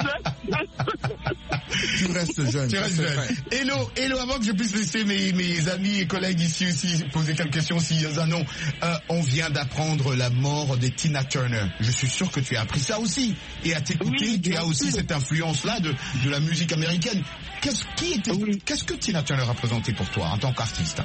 jeune. Tu restes jeune. Tu restes jeune. Hello, Hello, avant que je puisse laisser mes, mes amis et collègues ici aussi poser quelques questions s'ils en ont, euh, on vient d'apprendre la mort de Tina Turner. Je suis sûr que tu as appris ça aussi. Et à t'écouter, oui, tu as aussi cette influence-là de, de la musique américaine. Qu'est-ce, qui était, oui. qu'est-ce que Tina Turner a représenté pour toi en tant qu'artiste?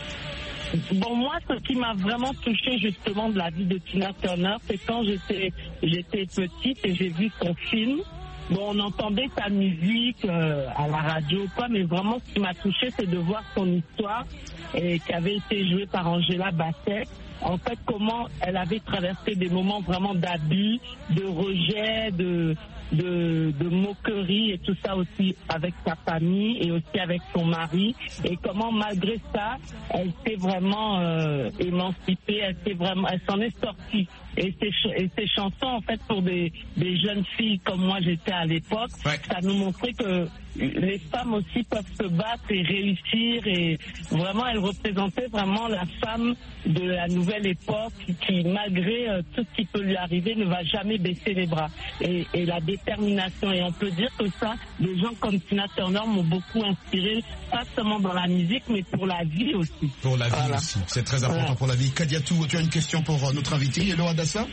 Bon, moi, ce qui m'a vraiment touché justement de la vie de Tina Turner, c'est quand j'étais, j'étais petite et j'ai vu son film. Bon, on entendait sa musique euh, à la radio, quoi, mais vraiment, ce qui m'a touché, c'est de voir son histoire et qui avait été jouée par Angela Bassett. En fait, comment elle avait traversé des moments vraiment d'abus, de rejet, de, de, de moquerie et tout ça aussi avec sa famille et aussi avec son mari. Et comment, malgré ça, elle s'est vraiment euh, émancipée, elle s'est vraiment, elle s'en est sortie. Et ces, ch- et ces chansons, en fait, pour des, des jeunes filles comme moi j'étais à l'époque, ouais. ça nous montrait que les femmes aussi peuvent se battre et réussir. Et vraiment, elle représentait vraiment la femme de la nouvelle époque qui, malgré euh, tout ce qui peut lui arriver, ne va jamais baisser les bras. Et, et la détermination. Et on peut dire que ça, des gens comme Tina Turner m'ont beaucoup inspiré, pas seulement dans la musique, mais pour la vie aussi. Pour la vie voilà. aussi. C'est très important ouais. pour la vie. Kadiatou, tu as une question pour euh, notre invité, Hello Adassa?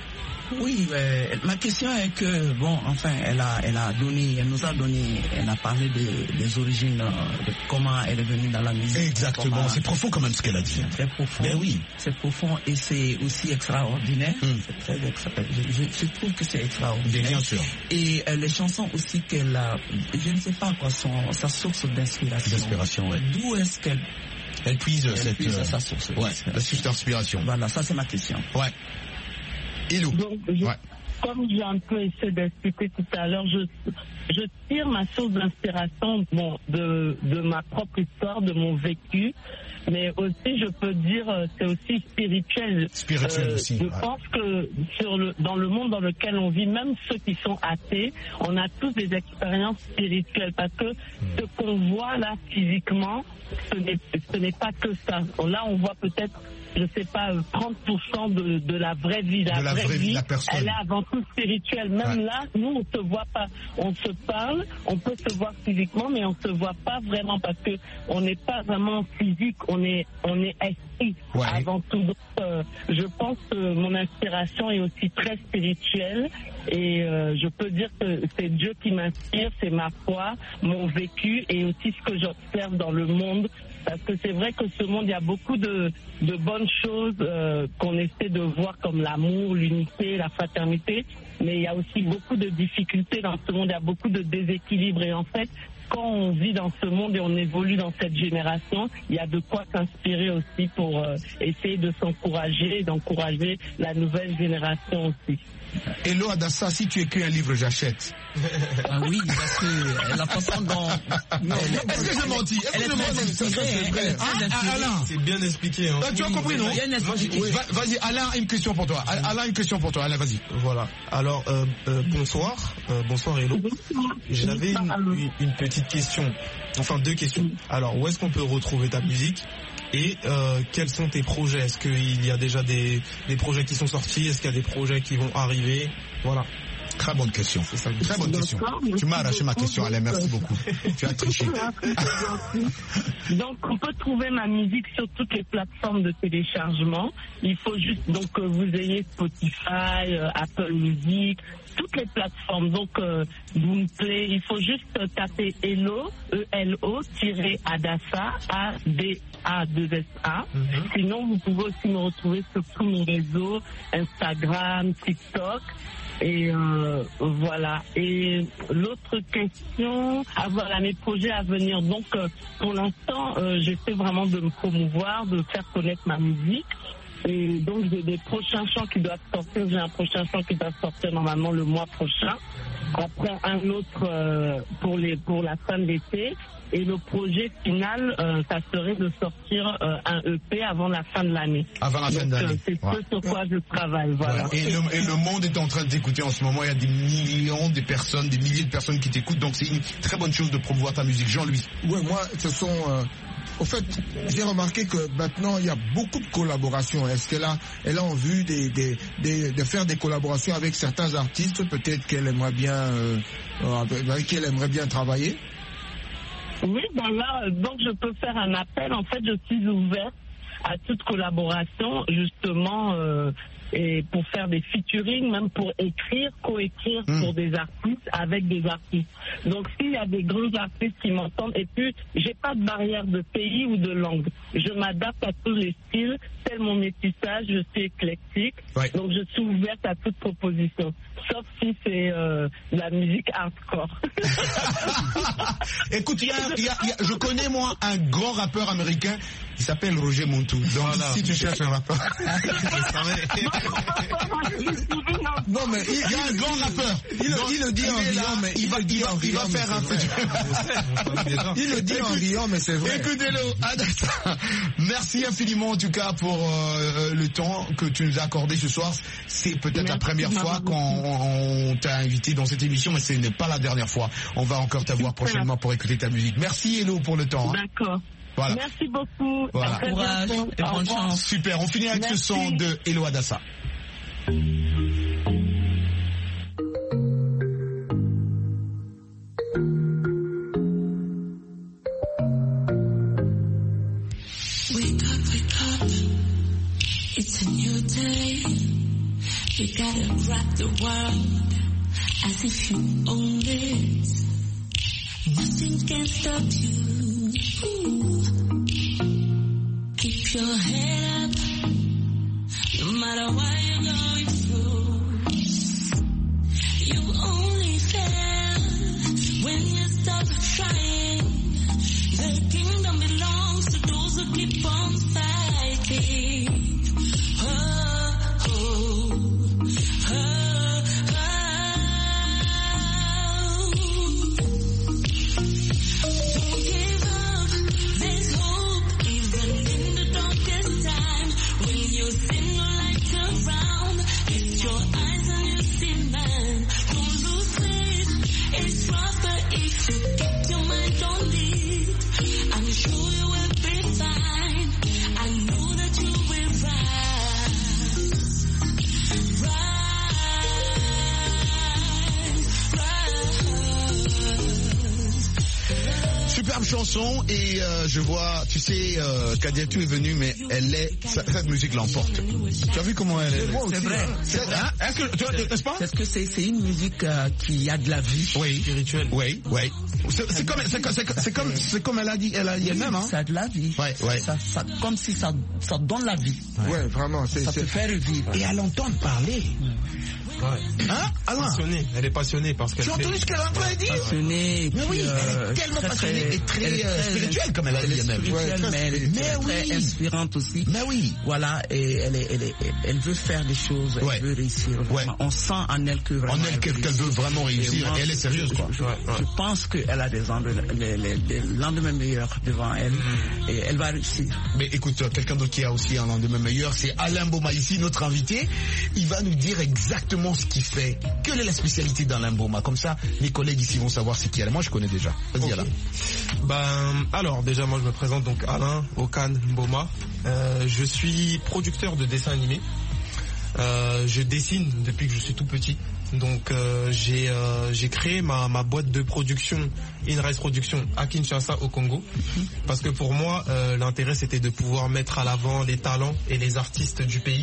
Oui, euh, ma question est que, bon, enfin, elle a, elle a donné, elle nous a donné, elle a parlé de, des origines, euh, de comment elle est venue dans la musique. Exactement, comment, c'est profond quand même ce qu'elle a dit. C'est très profond. Ben oui. C'est profond et c'est aussi extraordinaire. Mm. C'est très extraordinaire. Je, je, je trouve que c'est extraordinaire. Bien sûr. Et euh, les chansons aussi qu'elle a, je ne sais pas quoi, son, sa source d'inspiration. D'inspiration, ouais. D'où est-ce qu'elle Elle puise elle cette, puise euh, sa source. Ouais, la source d'inspiration. Voilà, ça c'est ma question. Ouais. Hello. Donc, je, ouais. Comme j'ai un peu essayé d'expliquer tout à l'heure, je, je tire ma source d'inspiration bon, de, de ma propre histoire, de mon vécu, mais aussi, je peux dire, c'est aussi spirituel. Spirituel euh, aussi. Je ouais. pense que sur le, dans le monde dans lequel on vit, même ceux qui sont athées, on a tous des expériences spirituelles, parce que mmh. ce qu'on voit là physiquement, ce n'est, ce n'est pas que ça. Là, on voit peut-être, je sais pas, trente pour cent de, de la vraie vie. La, de la vraie, vraie vie, vie, la personne. Elle est avant tout spirituelle. Même ouais. là, nous, on se voit pas. On se parle, on peut se voir physiquement, mais on se voit pas vraiment parce que on n'est pas vraiment physique, on est, on est esprit ouais. avant tout. Donc, euh, je pense que mon inspiration est aussi très spirituelle et euh, je peux dire que c'est Dieu qui m'inspire, c'est ma foi, mon vécu et aussi ce que j'observe dans le monde. Parce que c'est vrai que ce monde, il y a beaucoup de, de bonnes choses euh, qu'on essaie de voir comme l'amour, l'unité, la fraternité, mais il y a aussi beaucoup de difficultés dans ce monde, il y a beaucoup de déséquilibre. Et en fait, quand on vit dans ce monde et on évolue dans cette génération, il y a de quoi s'inspirer aussi pour euh, essayer de s'encourager, d'encourager la nouvelle génération aussi. Hello Adassa, si tu écris un livre, j'achète. Ah oui, parce que la façon dont... Non, est-ce que j'ai menti? Elle est très inspirée. Alain, c'est bien expliqué. Hein. Ah, tu as compris, non? Oui. Vas-y, Alain, une question pour toi. Alain, une question pour toi. Alain, vas-y. Voilà. Alors, euh, euh, bonsoir. Euh, bonsoir, Hello. J'avais une, une, une petite question. Enfin, deux questions. Alors, où est-ce qu'on peut retrouver ta musique? Et euh, quels sont tes projets? Est-ce qu'il y a déjà des, des projets qui sont sortis? Est-ce qu'il y a des projets qui vont arriver? Voilà. Très bonne question. C'est ça, très bonne question. Tu m'as arraché ma question, Alain. Merci beaucoup. Tu as triché. Donc, on peut trouver ma musique sur toutes les plateformes de téléchargement. Il faut juste donc que vous ayez Spotify, euh, Apple Music, toutes les plateformes. Donc, euh, Boomplay. Il faut juste taper Hello, E L O, Adassa, A D A deux S A. Mm-hmm. Sinon, vous pouvez aussi me retrouver sur tous mes réseaux, Instagram, TikTok. Et euh, voilà. Et l'autre question, ah voilà, mes projets à venir. Donc, euh, pour l'instant, euh, j'essaie vraiment de me promouvoir, de faire connaître ma musique. Et donc, j'ai des prochains chants qui doivent sortir. J'ai un prochain chant qui doit sortir normalement le mois prochain. Après, un autre euh, pour les pour la fin de l'été. Et le projet final, euh, ça serait de sortir euh, un E P avant la fin de l'année. Avant la fin de l'année. Euh, c'est ouais. ce sur quoi je travaille, voilà. Ouais. Et, le, et le monde est en train de t'écouter en ce moment. Il y a des millions de personnes, des milliers de personnes qui t'écoutent. Donc c'est une très bonne chose de promouvoir ta musique. Jean-Louis. Ouais, moi, ce sont... Euh... Au fait, j'ai remarqué que maintenant, il y a beaucoup de collaborations. Est-ce qu'elle a, elle a envie de, de, de, de faire des collaborations avec certains artistes, peut-être qu'elle aimerait bien, euh, avec qui elle aimerait bien travailler? Oui, ben là, donc je peux faire un appel. En fait, je suis ouverte à toute collaboration, justement, euh, et pour faire des featuring, même pour écrire, coécrire mmh. pour des artistes avec des artistes. Donc s'il y a des grands artistes qui m'entendent, et puis j'ai pas de barrière de pays ou de langue. Je m'adapte à tous les styles, tel mon métissage, je suis éclectique. Ouais. Donc je suis ouverte à toute proposition. Sauf si c'est euh, la musique hardcore. Écoute, y a, y a, y a, je connais moi un grand rappeur américain, il s'appelle Roger Montou. Donc voilà. Si tu cherches un rappeur. Non mais il, il y a un grand rappeur. Il, Donc, il le dit en riant, mais il, il va, il va, il va faire un fait. Il le dit en riant, mais c'est vrai. Écoutez-le, Adassa. Merci infiniment en tout cas pour euh, le temps que tu nous as accordé ce soir. C'est peut-être Merci la première fois qu'on t'a invité dans cette émission, mais ce n'est pas la dernière fois. On va encore t'avoir prochainement pour écouter ta musique. Merci Hello pour le temps. Hein. D'accord. Voilà. Merci beaucoup. Voilà. Courage et bonne chance. Super, on finit avec Merci. ce son de Hello Adassa. Wake up, wake up. It's a new day. You gotta grab the world as if you own it. Nothing can stop you. Ooh. Keep your head up, no matter what you're going through. You only fail when you stop trying. The kingdom belongs to those who keep on fighting. Oh, oh, oh, oh. Don't give up, there's hope even in the darkest time. When you see no light around, lift your eyes and you see man. Don't lose faith, it's rough, but if you keep your mind on it, I'm sure you will be fine. I know that you will rise, rise, rise. Superbe chanson et euh, je vois, tu sais, euh, Kadiatou est venue, mais elle est, cette musique l'emporte. Tu as vu comment elle est? C'est vrai. C'est vrai. Hein? Est-ce que, tu vois, n'est-ce pas? Parce que c'est, c'est une musique euh, qui a de la vie. Oui, spirituelle. Oui, oui. C'est, c'est comme, c'est, c'est, c'est comme, c'est comme elle a dit, elle a dit elle-même, hein. Ça a de la vie. Ouais, ouais. Ça, ça, comme si ça, ça donne la vie. Ouais, vraiment. C'est, ça c'est... te fait revivre. Et à l'entendre parler. Ouais. Hein Alain? Passionnée. Elle est passionnée parce qu'elle Tu as fait... entendu ce qu'elle est en train de dire? Passionnée. Mais oui, euh, elle est tellement très, passionnée très, et très, elle est euh, très spirituelle, comme elle a elle dit est elle-même. spirituelle, Ouais, mais elle est mais très, oui. très inspirante aussi. Mais oui. Voilà, et elle, est, elle, est, elle veut faire des choses, elle Ouais. veut réussir. Ouais. On sent en elle que vraiment En elle qu'elle qu'elle veut vraiment réussir, moi, et elle est sérieuse, quoi. Je, je, Ouais, ouais. je pense qu'elle a des, lendemains- les, les, les lendemains meilleurs devant elle, et elle va réussir. Mais écoute, euh, quelqu'un d'autre qui a aussi un lendemain meilleur, c'est Alain Boma ici, notre invité. Il va nous dire exactement ce qu'il fait. Quelle est la spécialité d'Alain Boma? Comme ça, mes collègues ici vont savoir c'est qui elle. Moi, je connais déjà. Vas-y, Ok. Alain. Ben, alors déjà moi je me présente donc Alain Okan Mboma. Euh, je suis producteur de dessins animés. Euh, je dessine depuis que je suis tout petit. Donc euh, j'ai euh, j'ai créé ma, ma boîte de production InRise Production à Kinshasa au Congo, parce que pour moi euh, l'intérêt c'était de pouvoir mettre à l'avant les talents et les artistes du pays,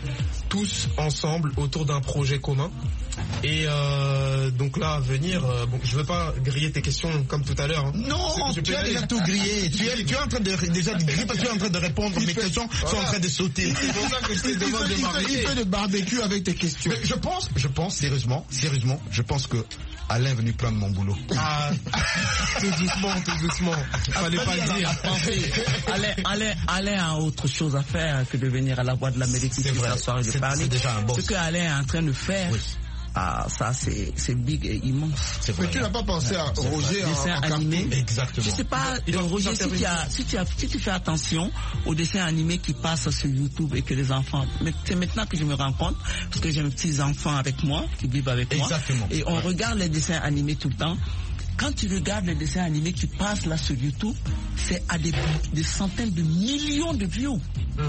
tous ensemble autour d'un projet commun. Et euh, donc là à venir, euh, bon, je veux pas griller tes questions comme tout à l'heure. Hein. Non, Je tu peux as aller. déjà tout grillé. Tu es, tu es en train de déjà de griller parce que tu es en train de répondre. Mes questions sont en train de sauter. C'est pour ça que je te Il demande fait, de il fait- il m'arrêter. fait de barbecue avec tes questions. Mais je pense, je pense sérieusement, sérieusement, je pense que Alain est venu prendre mon boulot. Ah, tout doucement, tout doucement. Fallait pas le dire. Alain, Alain, Alain a autre chose à faire que de venir à la voix de l'Amérique C'est ici vrai. s'asseoir et de C'est- parler. c'est déjà un boss. Ce que Alain est en train de faire, Oui. ah, ça c'est c'est big et immense. C'est Mais vrai. tu n'as pas pensé à Roger en, Dessin en animé. cartoon? Exactement. Je sais pas, Il doit Roger, vous si tu, as, si, tu as, si tu fais attention aux dessins animés qui passent sur YouTube et que les enfants... Mais c'est maintenant que je me rends compte, parce que j'ai mes petits-enfants avec moi, qui vivent avec moi. Exactement. Et on Ouais. regarde les dessins animés tout le temps. Quand tu regardes les dessins animés qui passent là sur YouTube, c'est à des, des centaines de millions de views.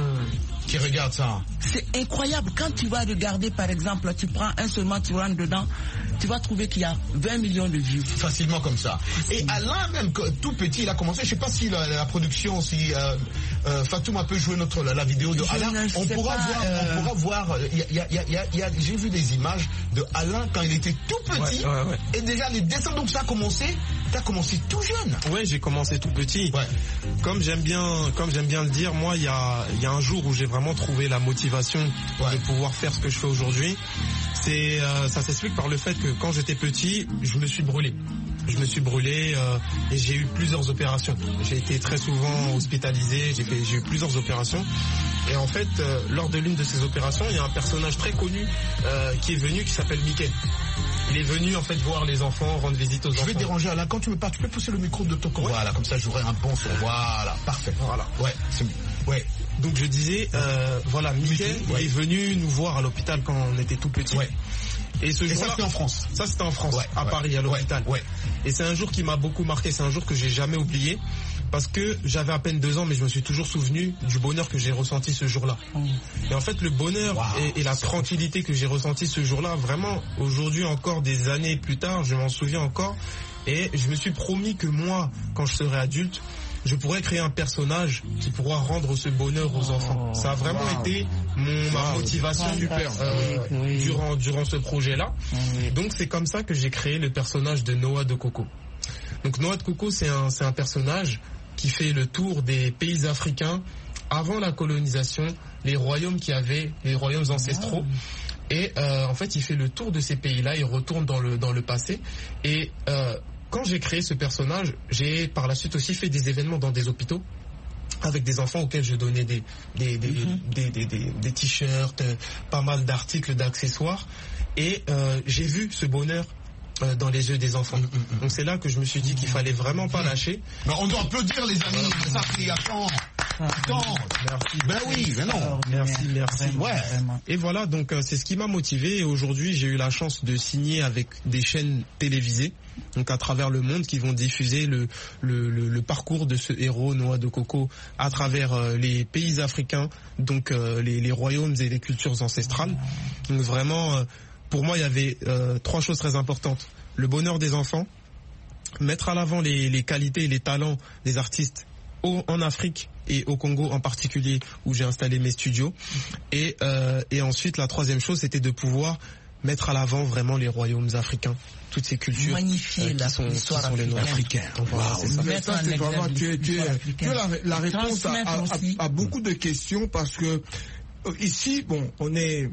Qui regarde ça. C'est incroyable. Quand tu vas regarder, par exemple, tu prends un seulement, tu rentres dedans, tu vas trouver qu'il y a vingt millions de vues. Facilement comme ça. Et Alain, même que- tout petit, il a commencé. Je sais pas si la, la production, si euh, euh, Fatouma peut jouer notre la, la vidéo de Je Alain. ne On sais pourra, pas, voir, euh, on pourra voir. Il y a, il y a, il y a, il y a, il y a- j'ai vu des images de Alain quand il était tout petit. Ouais, ouais, ouais. Et déjà les dessins. Donc ça a commencé. T'as commencé tout jeune. Ouais, j'ai commencé tout petit. Ouais. Comme j'aime bien, comme j'aime bien le dire, moi, il y a, il y a un jour où j'ai vraiment trouvé la motivation Ouais. de pouvoir faire ce que je fais aujourd'hui. C'est, euh, ça s'explique par le fait que quand j'étais petit, je me suis brûlé. Je me suis brûlé euh, et j'ai eu plusieurs opérations. J'ai été très souvent hospitalisé. J'ai fait, j'ai eu plusieurs opérations. Et en fait, euh, lors de l'une de ces opérations, il y a un personnage très connu euh, qui est venu, qui s'appelle Mickey. Il est venu en fait voir les enfants, rendre visite aux Je enfants. vais te déranger Alain. Quand tu me parles, tu peux pousser le micro de ton corps. Voilà, comme ça j'aurai un bon son. Voilà, parfait. Voilà. Ouais, c'est ouais. Donc je disais, euh, voilà, Mickey Mickey, ouais. est venu nous voir à l'hôpital quand on était tout petit. Ouais. Et ce Et ça jour-là, c'était en France. ça c'était en France, Ouais, à ouais, Paris, à l'hôpital. ouais, ouais. Et c'est un jour qui m'a beaucoup marqué, c'est un jour que j'ai jamais oublié, parce que j'avais à peine deux ans, mais je me suis toujours souvenu du bonheur que j'ai ressenti ce jour-là. Et en fait, le bonheur Wow, et, et la tranquillité que j'ai ressenti ce jour-là, vraiment, aujourd'hui encore, des années plus tard, je m'en souviens encore. Et je me suis promis que moi, quand je serai adulte, je pourrais créer un personnage qui pourra rendre ce bonheur aux enfants. Ça a vraiment Wow. été mon, ma Wow. motivation Super. euh, Oui. durant, durant ce projet-là. Donc c'est comme ça que j'ai créé le personnage de Noah de Coco. Donc Noah de Coco, c'est un, c'est un personnage qui fait le tour des pays africains avant la colonisation, les royaumes qui avaient, les royaumes ancestraux. Et euh, en fait, il fait le tour de ces pays-là, il retourne dans le, dans le passé. Et euh, quand j'ai créé ce personnage, j'ai par la suite aussi fait des événements dans des hôpitaux avec des enfants auxquels je donnais des des des des, des, des, des t-shirts, euh, pas mal d'articles, d'accessoires, et euh, j'ai vu ce bonheur euh, dans les yeux des enfants. Donc c'est là que je me suis dit qu'il fallait vraiment pas lâcher. Mais on doit applaudir les amis. Ça, c'est attends. Attends. Merci. Ben oui, mais non. Merci, merci. Ouais. Et voilà, donc euh, c'est ce qui m'a motivé. Et aujourd'hui, j'ai eu la chance de signer avec des chaînes télévisées, donc à travers le monde, qui vont diffuser le le, le, le parcours de ce héros Noah de Coco à travers euh, les pays africains, donc euh, les, les royaumes et les cultures ancestrales. Donc vraiment, euh, pour moi, il y avait euh, trois choses très importantes: le bonheur des enfants, mettre à l'avant les, les qualités et les talents des artistes au, en Afrique et au Congo en particulier, où j'ai installé mes studios, et, euh, et ensuite la troisième chose, c'était de pouvoir mettre à l'avant vraiment les royaumes africains, toutes ces cultures Magnifier euh, qui la sont, qui histoire sont les nôtres. africaine. Donc voilà, c'est ça. Mettre Ça, en c'est exemple vraiment, tu es, tu es, l'histoire tu as la, la réponse à, Transmettre à- aussi. à beaucoup de questions parce que euh, ici, bon, on est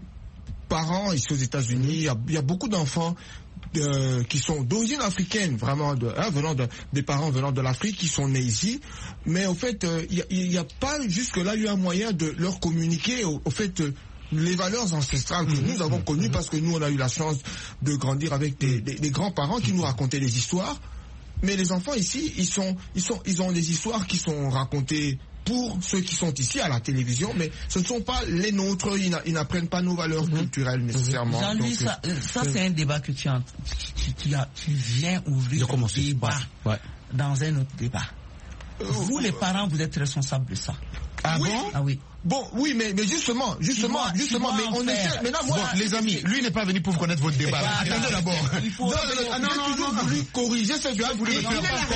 parents ici aux États-Unis, il y a, il y a beaucoup d'enfants euh, qui sont d'origine africaine, vraiment, de, hein, venant de, des parents venant de l'Afrique, qui sont nés ici. Mais au fait, euh, il n'y a, a pas jusque-là eu un moyen de leur communiquer, au, au fait, euh, les valeurs ancestrales que nous avons connues, parce que nous, on a eu la chance de grandir avec des, des, des grands-parents qui nous racontaient des histoires. Mais les enfants ici, ils sont, ils sont, ils ont des histoires qui sont racontées pour ceux qui sont ici à la télévision, mais ce ne sont pas les nôtres, ils n'apprennent pas nos valeurs mmh. culturelles nécessairement. Jean-Louis, ça, euh, ça c'est un débat que tu, as, tu, tu, as, tu viens ouvrir le débat ouais. Ouais. dans un autre débat. Euh, vous, les parents, vous êtes responsables de ça. Ah oui. bon Ah oui. Bon, oui, mais, mais justement, justement, dois, justement, mais on essaie. Maintenant, moi, bon, les amis, lui n'est pas venu pour connaître votre débat. Attendez d'abord. Non, non, non, non, toujours voulu corriger ce que voulu, mais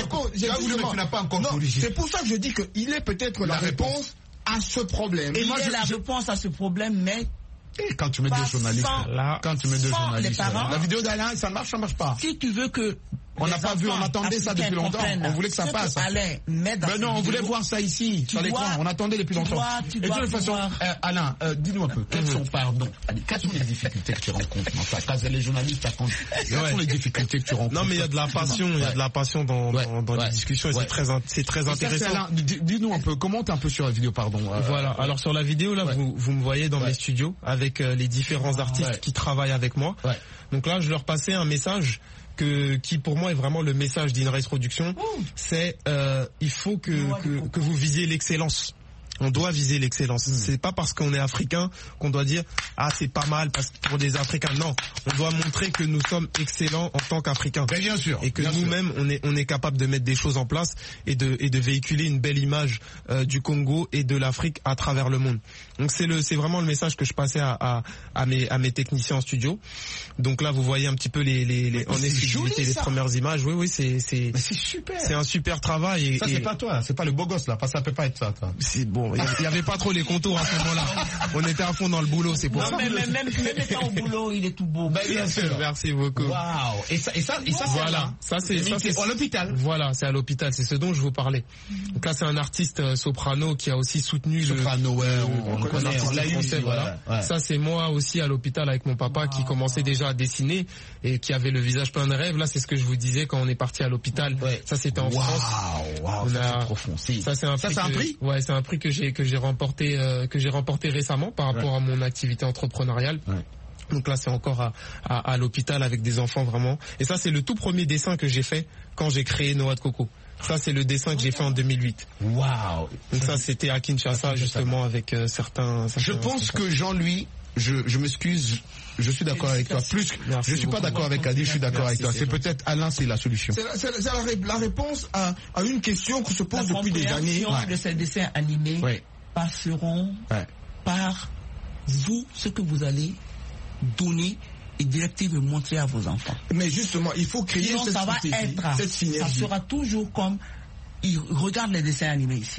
tu n'as pas encore corrigé. C'est pour ça que je dis qu'il est peut-être la réponse à ce problème. Il est la réponse à ce problème, mais et quand tu mets deux journalistes, là, quand tu mets deux journalistes, parents, la vidéo d'Alain, ça marche, ça marche pas. Si tu veux que on n'a pas vu, on attendait ça depuis longtemps. On voulait que ça passe. Alain, mais non, on voulait voir ça ici, sur l'écran. On attendait depuis longtemps. Et de toute façon, Alain, dis-nous un peu, quelles sont, pardon, quelles sont les difficultés que tu rencontres dans ta case? Les journalistes, quelles sont les difficultés que tu rencontres? Non, mais il y a de la passion, il y a de la passion dans les discussions et c'est très, c'est très intéressant. Dis-nous un peu, commente un peu sur la vidéo, pardon. Voilà. Alors sur la vidéo, là, vous, vous me voyez dans mes studios avec les différents artistes qui travaillent avec moi. Donc là, je leur passais un message que qui pour moi est vraiment le message d'Inrace Production, c'est euh, il faut que, que que vous visiez l'excellence. On doit viser l'excellence. Mmh. C'est pas parce qu'on est africain qu'on doit dire ah c'est pas mal parce que pour des Africains. Non, on doit montrer que nous sommes excellents en tant qu'Africains. Mais bien sûr. Et que nous-mêmes on est on est capable de mettre des choses en place et de et de véhiculer une belle image euh, du Congo et de l'Afrique à travers le monde. Donc c'est le c'est vraiment le message que je passais à à, à mes à mes techniciens en studio. Donc là vous voyez un petit peu les les, les en exclusivité les premières images. Oui oui c'est c'est c'est super. C'est un super travail. Et, ça c'est et... pas toi, c'est pas le beau gosse là, parce que ça peut pas être ça. Toi. C'est bon. Il n'y avait pas trop les contours à ce moment-là. On était à fond dans le boulot, c'est pour non, ça. Mais même, même, même étant au boulot, il est tout beau. Bah, bien sûr. Merci beaucoup. Waouh. Et ça, et ça, et ça, voilà. Ça, c'est, ça, c'est à l'hôpital. Voilà, c'est à l'hôpital. C'est ce dont je vous parlais. Donc là, c'est un artiste euh, soprano qui a aussi soutenu soprano, le. Ouais, on, on, on connaît. On l'a eu, français, voilà. Ouais. Ça, c'est moi aussi à l'hôpital avec mon papa qui commençait déjà à dessiner et qui avait le visage plein de rêves. Là, c'est ce que je vous disais quand on est parti à l'hôpital. Ouais. Ça, c'était en wow. France. Waouh. Ça, c'est profond. Si. Ça, c'est un ça, prix. c'est un que, prix. Ouais, c'est un prix que j'ai que j'ai remporté. Euh, que j'ai remporté récemment par rapport ouais. à mon activité entrepreneuriale. Ouais. Donc là, c'est encore à, à, à l'hôpital avec des enfants vraiment. Et ça, c'est le tout premier dessin que j'ai fait quand j'ai créé Noix de Coco. Ça, c'est le dessin que j'ai fait en deux mille huit. Waouh. Donc ça, c'était à Kinshasa, justement, avec euh, certains, certains... Je pense que Jean-Louis, je, je m'excuse, je suis d'accord avec toi. Plus, Merci je suis beaucoup. Pas d'accord avec Adi, je suis d'accord avec toi. C'est peut-être Alain, c'est la solution. C'est la, c'est la, la réponse à, à une question que se pose la depuis des années. La compréhension de ces dessins animés ouais. passeront ouais. par vous, ce que vous allez donner et directives montrer à vos enfants. Mais justement, il faut créer Sinon, cette, ça va être, cette synergie. Ça sera toujours comme ils regardent les dessins animés ici.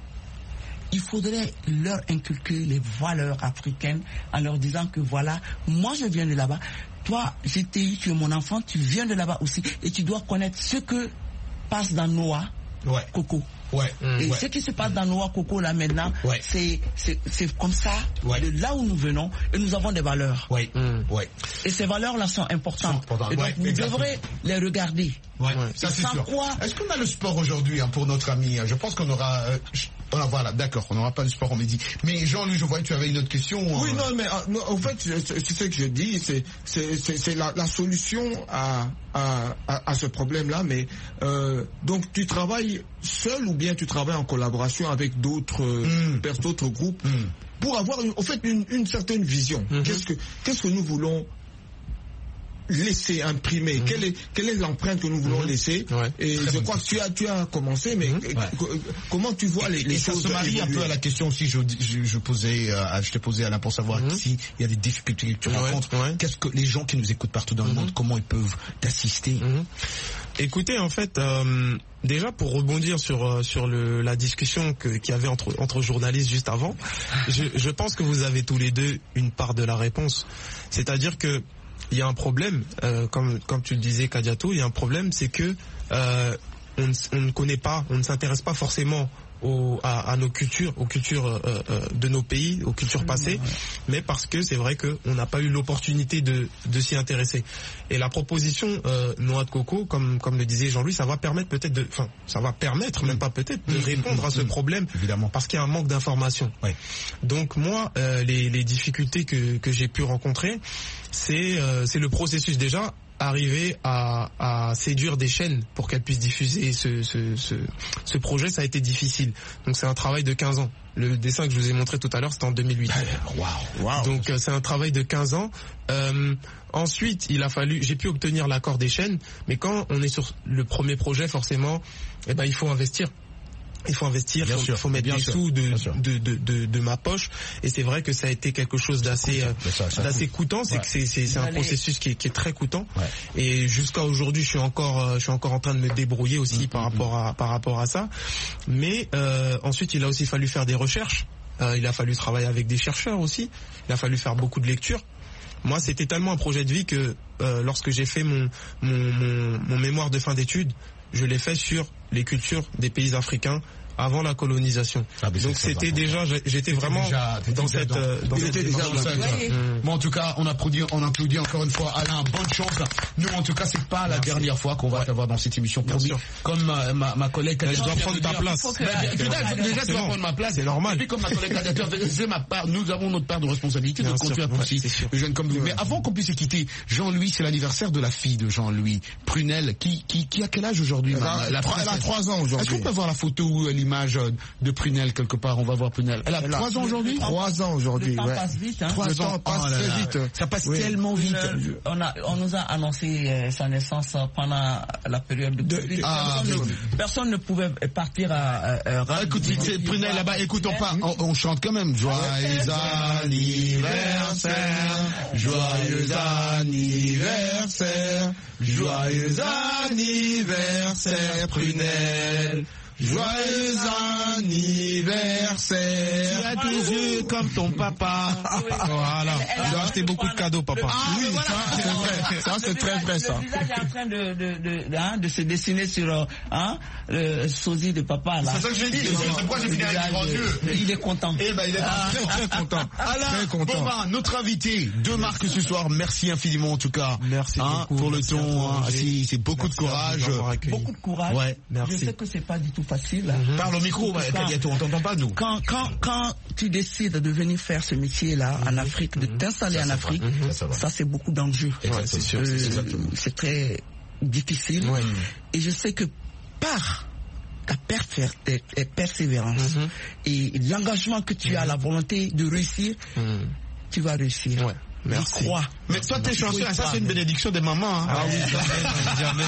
Il faudrait leur inculquer les valeurs africaines en leur disant que voilà, moi je viens de là-bas, toi G T I, tu es mon enfant, tu viens de là-bas aussi et tu dois connaître ce que passe dans Noah ouais. Coco. Ouais, et ouais. ce qui se passe dans Noah Coco là maintenant, ouais. c'est, c'est, c'est comme ça, ouais. de là où nous venons, et nous avons des valeurs. Ouais. Mmh. Ouais. Et ces valeurs-là sont importantes. Sont et donc ouais, vous exactement. devrez les regarder. Ouais, ouais. Ça c'est sûr. Quoi... Est-ce qu'on a le sport aujourd'hui hein, pour notre ami? Je pense qu'on aura... Euh, voilà, voilà, d'accord, on n'aura pas le sport en midi. Mais Jean-Louis, je vois que tu avais une autre question. Oui, euh... non, mais euh, non, en fait, c'est ce que je dis, c'est, c'est, c'est, c'est la, la solution à, à, à, à ce problème-là. Mais euh, donc, tu travailles seul ou bien tu travailles en collaboration avec d'autres mm. euh, d'autres groupes mm. pour avoir, une, en fait, une, une certaine vision. Mm-hmm. Qu'est-ce que qu'est-ce que nous voulons laisser imprimer, mmh. quelle est quelle est l'empreinte que nous voulons mmh. laisser ouais. et Très je crois que tu as tu as commencé mais mmh. ouais. comment tu vois les, les et choses ça se marie évoluer. Un peu à la question aussi je je, je posais euh, je t'ai posé Alain pour savoir mmh. s'il y a des difficultés que tu ouais. rencontres ouais. qu'est-ce que les gens qui nous écoutent partout dans mmh. le monde comment ils peuvent t'assister. mmh. Écoutez en fait euh, déjà pour rebondir sur sur le la discussion que qu'il y avait entre entre journalistes juste avant je je pense que vous avez tous les deux une part de la réponse, c'est-à-dire que il y a un problème, euh, comme comme tu le disais Kadiatou, il y a un problème, c'est que euh, on, on ne connaît pas, on ne s'intéresse pas forcément au, à, à nos cultures, aux cultures euh, euh, de nos pays, aux cultures passées, mais parce que c'est vrai qu'on n'a pas eu l'opportunité de, de s'y intéresser. Et la proposition euh, Noix de coco, comme comme le disait Jean-Louis, ça va permettre peut-être de, enfin, ça va permettre, même pas peut-être, de répondre à ce problème, évidemment, parce qu'il y a un manque d'information. Ouais. Donc moi, euh, les, les difficultés que que j'ai pu rencontrer, c'est euh, c'est le processus déjà. Arriver à, à séduire des chaînes pour qu'elles puissent diffuser ce, ce, ce, ce projet, ça a été difficile. Donc c'est un travail de quinze ans. Le dessin que je vous ai montré tout à l'heure, c'était en deux mille huit. Wow, wow. Donc euh, c'est un travail de quinze ans. Euh, ensuite, il a fallu, j'ai pu obtenir l'accord des chaînes, mais quand on est sur le premier projet, forcément, eh ben il faut investir. Il faut investir, il faut, faut mettre des sûr, sous de, de, de, de, de ma poche, et c'est vrai que ça a été quelque chose d'assez euh, d'assez coûtant. C'est ouais. que c'est, c'est, c'est un processus qui est, qui est très coûtant. Ouais. Et jusqu'à aujourd'hui, je suis encore euh, je suis encore en train de me débrouiller aussi mmh, par mmh. rapport à par rapport à ça. Mais euh, ensuite, il a aussi fallu faire des recherches. Euh, il a fallu travailler avec des chercheurs aussi. Il a fallu faire beaucoup de lectures. Moi, c'était tellement un projet de vie que euh, lorsque j'ai fait mon, mon mon mon mémoire de fin d'études, je l'ai fait sur les cultures des pays africains avant la colonisation. Ah, donc c'était déjà, j'étais vraiment déjà, dans cette, dans, dans il cette était déjà dans cette. Ouais. Mmh. Bon, en tout cas, on applaudit, on applaudit encore une fois Alain. Bonne chance. Nous, en tout cas, c'est pas la Merci. dernière fois qu'on va ouais. t'avoir dans cette émission. Promis. Comme ma, ma, ma collègue, je dois prendre ta place. Que... Bah, déjà, déjà tu vas prendre ma place. C'est normal. Et puis, comme ma collègue c'est ma part. Nous avons notre part de responsabilité de continuer à pousser les jeunes comme vous. Mais avant qu'on puisse se quitter, Jean-Louis, c'est l'anniversaire de la fille de Jean-Louis Prunel, qui, qui, qui a quel âge aujourd'hui? Elle a trois ans aujourd'hui. Est-ce qu'on peut voir la photo ou l'image de Prunel quelque part? On va voir Prunel. Elle a trois ans aujourd'hui. Trois ans aujourd'hui. Le temps passe vite. Hein. Trois ans passe oh très vite. Ça passe oui. tellement vite. Le, on a, on nous a annoncé euh, sa naissance pendant la période de, de Covid. Ah, personne, ne, personne ne pouvait partir à. à, à ah, écoute, c'est Prunel là-bas. Écoutons pas. On, on chante quand même. Joyeux anniversaire, joyeux anniversaire, joyeux anniversaire, Prunel. Joyeux anniversaire. Tu as des yeux comme ton papa. Voilà. Tu as acheté beaucoup de cadeaux, papa. Ah, oui, voilà. Ça, c'est vrai. Ça, c'est très vrai, ça. Le visage est en train de, de, de, hein, de se dessiner sur, hein, le sosie de papa, là. C'est ça que j'ai dit. C'est pourquoi j'ai fini avec les grands yeux. Il est content. Eh ben, il est ah. très, très content. Alain, bon, ben, notre invité de marque ce soir. Merci infiniment, en tout cas. Merci hein, beaucoup. Pour merci le ton, hein, si, c'est beaucoup merci de courage. Beaucoup de courage. Ouais, merci. Je sais que c'est pas du tout facile. Mm-hmm. Parle au micro, Kadiatou, on t'entend pas, nous. Quand, quand, quand tu décides de venir faire ce métier-là mm-hmm. en Afrique, de t'installer ça, en Afrique, mm-hmm. ça, ça c'est beaucoup d'enjeux. Ouais, c'est sûr, euh, c'est très difficile. Ouais. Et je sais que par ta persévérance mm-hmm. et l'engagement que tu mm-hmm. as, la volonté de réussir, mm-hmm. tu vas réussir. Ouais. Merci. Je crois. Mais toi, t'es chanceux, ça c'est une bénédiction des mamans. Hein. Ah oui, jamais.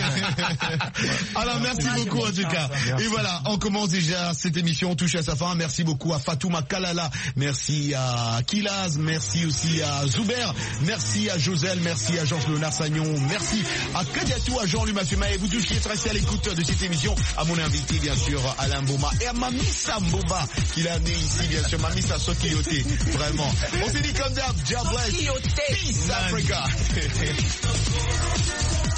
Alors, merci beaucoup en tout cas. Merci. Et voilà, on commence déjà cette émission, on touche à sa fin. Merci beaucoup à Fatouma Kalala, merci à Kilaz, merci aussi à Zuber, merci à Joselle, merci à Georges-Léonard Sagnon, merci à Kadiatou, à Jean-Louis Massuma. Et vous tous qui êtes restés à l'écoute de cette émission, à mon invité bien sûr, Alain Boma, et à Mamissa Mboba, qui l'a amené ici bien sûr, Mamissa Sokioté, vraiment. On s'est dit comme d'hab, Diable. Peace, Africa.